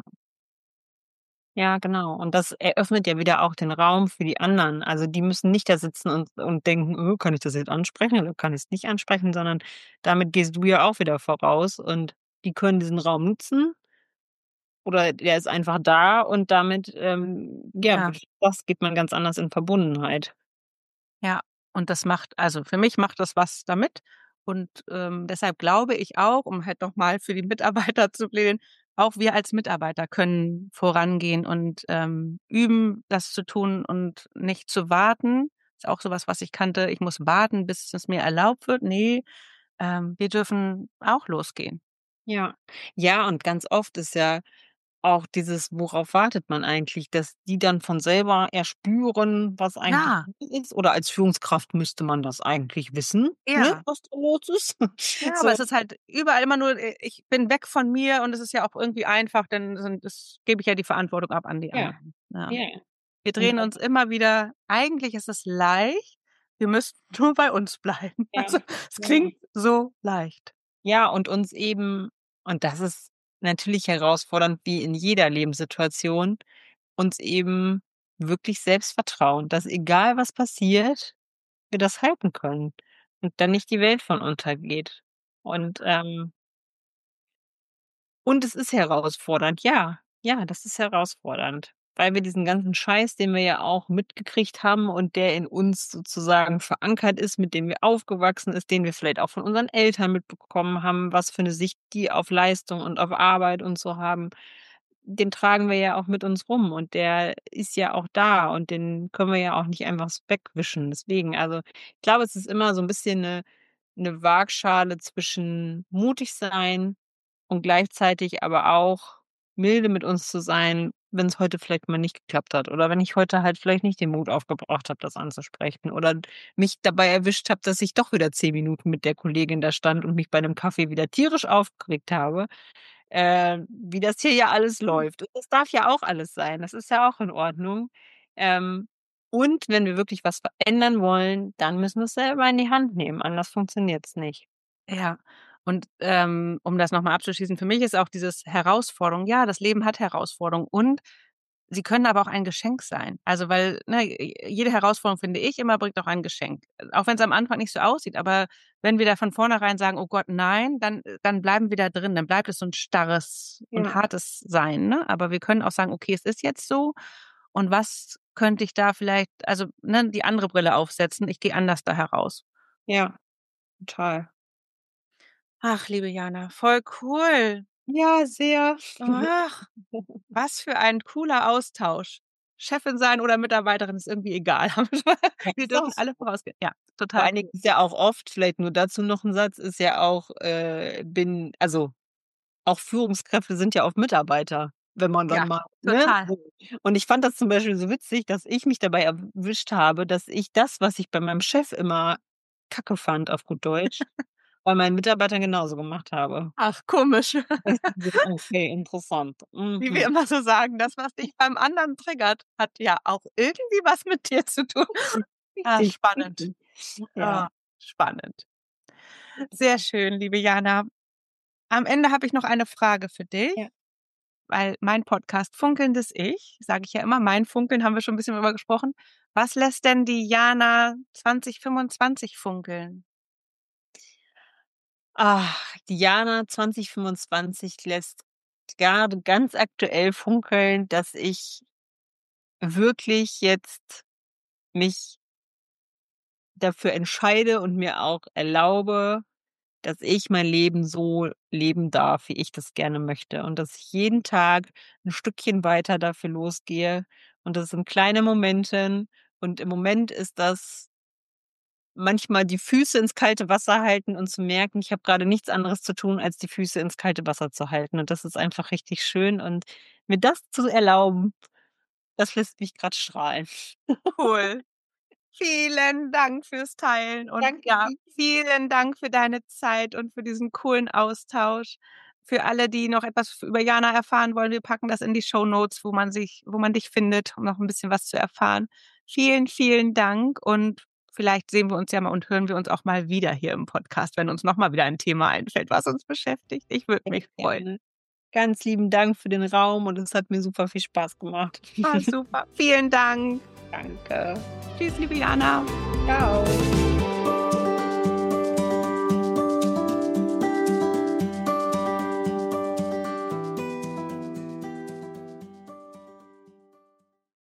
Ja, genau. Und das eröffnet ja wieder auch den Raum für die anderen. Also, die müssen nicht da sitzen und und denken: „Äh, kann ich das jetzt ansprechen oder kann ich's nicht ansprechen?“ Sondern damit gehst du ja auch wieder voraus und die können diesen Raum nutzen oder der ist einfach da und damit, ähm, ja, Ja. würde ich das geht man ganz anders in Verbundenheit. Ja, und das macht also, für mich macht das was damit. Und, ähm, deshalb glaube ich auch, um halt noch mal für die Mitarbeiter zu plädieren, auch wir als Mitarbeiter können vorangehen und, ähm, üben, das zu tun und nicht zu warten. Ist auch so was, was ich kannte. Ich muss warten, bis es mir erlaubt wird. Ne, ähm, wir dürfen auch losgehen. Ja. Ja, und ganz oft ist ja auch dieses worauf wartet man eigentlich, dass die dann von selber erspüren, was eigentlich Ja. ist oder als Führungskraft müsste man das eigentlich wissen, ne, Ja. was da los ist. Ja, aber So. es ist halt überall immer nur, äh, ich bin weg von mir und es ist ja auch irgendwie einfach, dann sind das gebe ich ja die Verantwortung ab an die Ja. anderen, ja. Ja. Wir Und drehen das uns immer wieder eigentlich ist es leicht, wir müssten nur bei uns bleiben. Ja, Also, es ja. klingt so leicht. Ja, und uns eben und das ist natürlich herausfordernd wie in jeder Lebenssituation, uns eben wirklich selbst vertrauen, dass egal was passiert, wir das halten können und dann nicht die Welt von untergeht. Und, ähm und es ist herausfordernd, ja. Ja, das ist herausfordernd, weil wir diesen ganzen Scheiß, den wir ja auch mitgekriegt haben und der in uns sozusagen verankert ist, mit dem wir aufgewachsen ist, den wir vielleicht auch von unseren Eltern mitbekommen haben, was für 'ne Sicht die auf Leistung und auf Arbeit und so haben. Den tragen wir ja auch mit uns rum und der ist ja auch da und den können wir ja auch nicht einfach s wegwischen. Deswegen, also, ich glaube, es ist immer so 'n bisschen 'ne 'ne Waagschale zwischen mutig sein und gleichzeitig aber auch milde mit uns zu sein, wenn's heute vielleicht mal nicht geklappt hat oder wenn ich heute halt vielleicht nicht den Mut aufgebracht habe, das anzusprechen oder mich dabei erwischt habe, dass ich doch wieder zehn Minuten mit der Kollegin da stand und mich bei 'nem Kaffee wieder tierisch aufgeregt habe, äh, wie das hier ja alles läuft. Und das darf ja auch alles sein. Das ist ja auch in Ordnung. Ähm, und wenn wir wirklich was verändern wollen, dann müssen wir's selber in die Hand nehmen, anders funktioniert's nicht. Ja, und, ähm, um das noch mal abzuschließen, für mich ist auch dieses Herausforderung ja, das Leben hat Herausforderungen und sie können aber auch ein Geschenk sein. Also, weil, ne, j jede Herausforderung, finde ich immer, bringt auch ein Geschenk. Auch wenn's am Anfang nicht so aussieht, aber wenn wir da von vornherein sagen: „Oh Gott, nein“, dann dann bleiben wir da drin. Dann bleibt es so 'n starres und Ja. hartes Sein, ne? Aber wir können auch sagen: „Okay, es ist jetzt so und was könnte ich da vielleicht“ also, ne, die andere Brille aufsetzen. Ich gehe anders da heraus. Ja, total. Ach, liebe Jana, voll cool. Ja, sehr. Ach, was für ein cooler Austausch. Chefin sein oder Mitarbeiterin ist irgendwie egal. Ja, Wir ist auch dürfen so. alle vorausgehen. Ja, Vor total allen Dingen cool. ist ja auch oft vielleicht nur dazu noch 'n Satz, ist ja auch, äh, bin also, auch Führungskräfte sind ja oft Mitarbeiter, wenn man dann Ja, mal ne? total. So. Und ich fand das zum Beispiel so witzig, dass ich mich dabei erwischt habe, dass ich das, was ich bei meinem Chef immer Kacke fand, auf gut Deutsch, bei meinen Mitarbeitern genauso gemacht habe. Ach, komisch. Okay, interessant. Wie wir Mhm. immer so sagen: „Das, was dich beim anderen triggert, hat ja auch irgendwie was mit dir zu tun.“ Ah, Richtig, spannend. richtig. Ja. Ah, spannend. Sehr schön, liebe Jana. Am Ende habe ich noch eine Frage für dich, Ja. weil mein Podcast „Funkelndes Ich“, sage ich ja immer, mein Funkeln, haben wir schon 'n bisschen drüber gesprochen. Was lässt denn die Jana zwanzig fünfundzwanzig funkeln? Ach, die Jana zwanzig fünfundzwanzig lässt grade ganz aktuell funkeln, dass ich wirklich jetzt mich dafür entscheide und mir auch erlaube, dass ich mein Leben so leben darf, wie ich das gerne möchte und dass ich jeden Tag 'n Stückchen weiter dafür losgehe und das sind kleine Momenten und im Moment ist das manchmal die Füße ins kalte Wasser halten und zu merken, ich habe grade nichts anderes zu tun, als die Füße ins kalte Wasser zu halten und das ist einfach richtig schön und mir das zu erlauben, das lässt mich grad strahlen. Cool. Vielen Dank fürs Teilen und Danke ja, dir. vielen Dank für deine Zeit und für diesen coolen Austausch. Für alle, die noch etwas f über Jana erfahren wollen, wir packen das in die Shownotes, wo man sich wo man dich findet, um noch 'n bisschen was zu erfahren. Vielen, vielen Dank und vielleicht sehen wir uns ja mal und hören wir uns auch mal wieder hier im Podcast, wenn uns noch mal wieder ein Thema einfällt, was uns beschäftigt. Ich würde Sehr mich freuen. gerne. Ganz lieben Dank für den Raum und es hat mir super viel Spaß gemacht. Ah, super. Vielen Dank. Danke. Tschüss, liebe Jana. Tschau.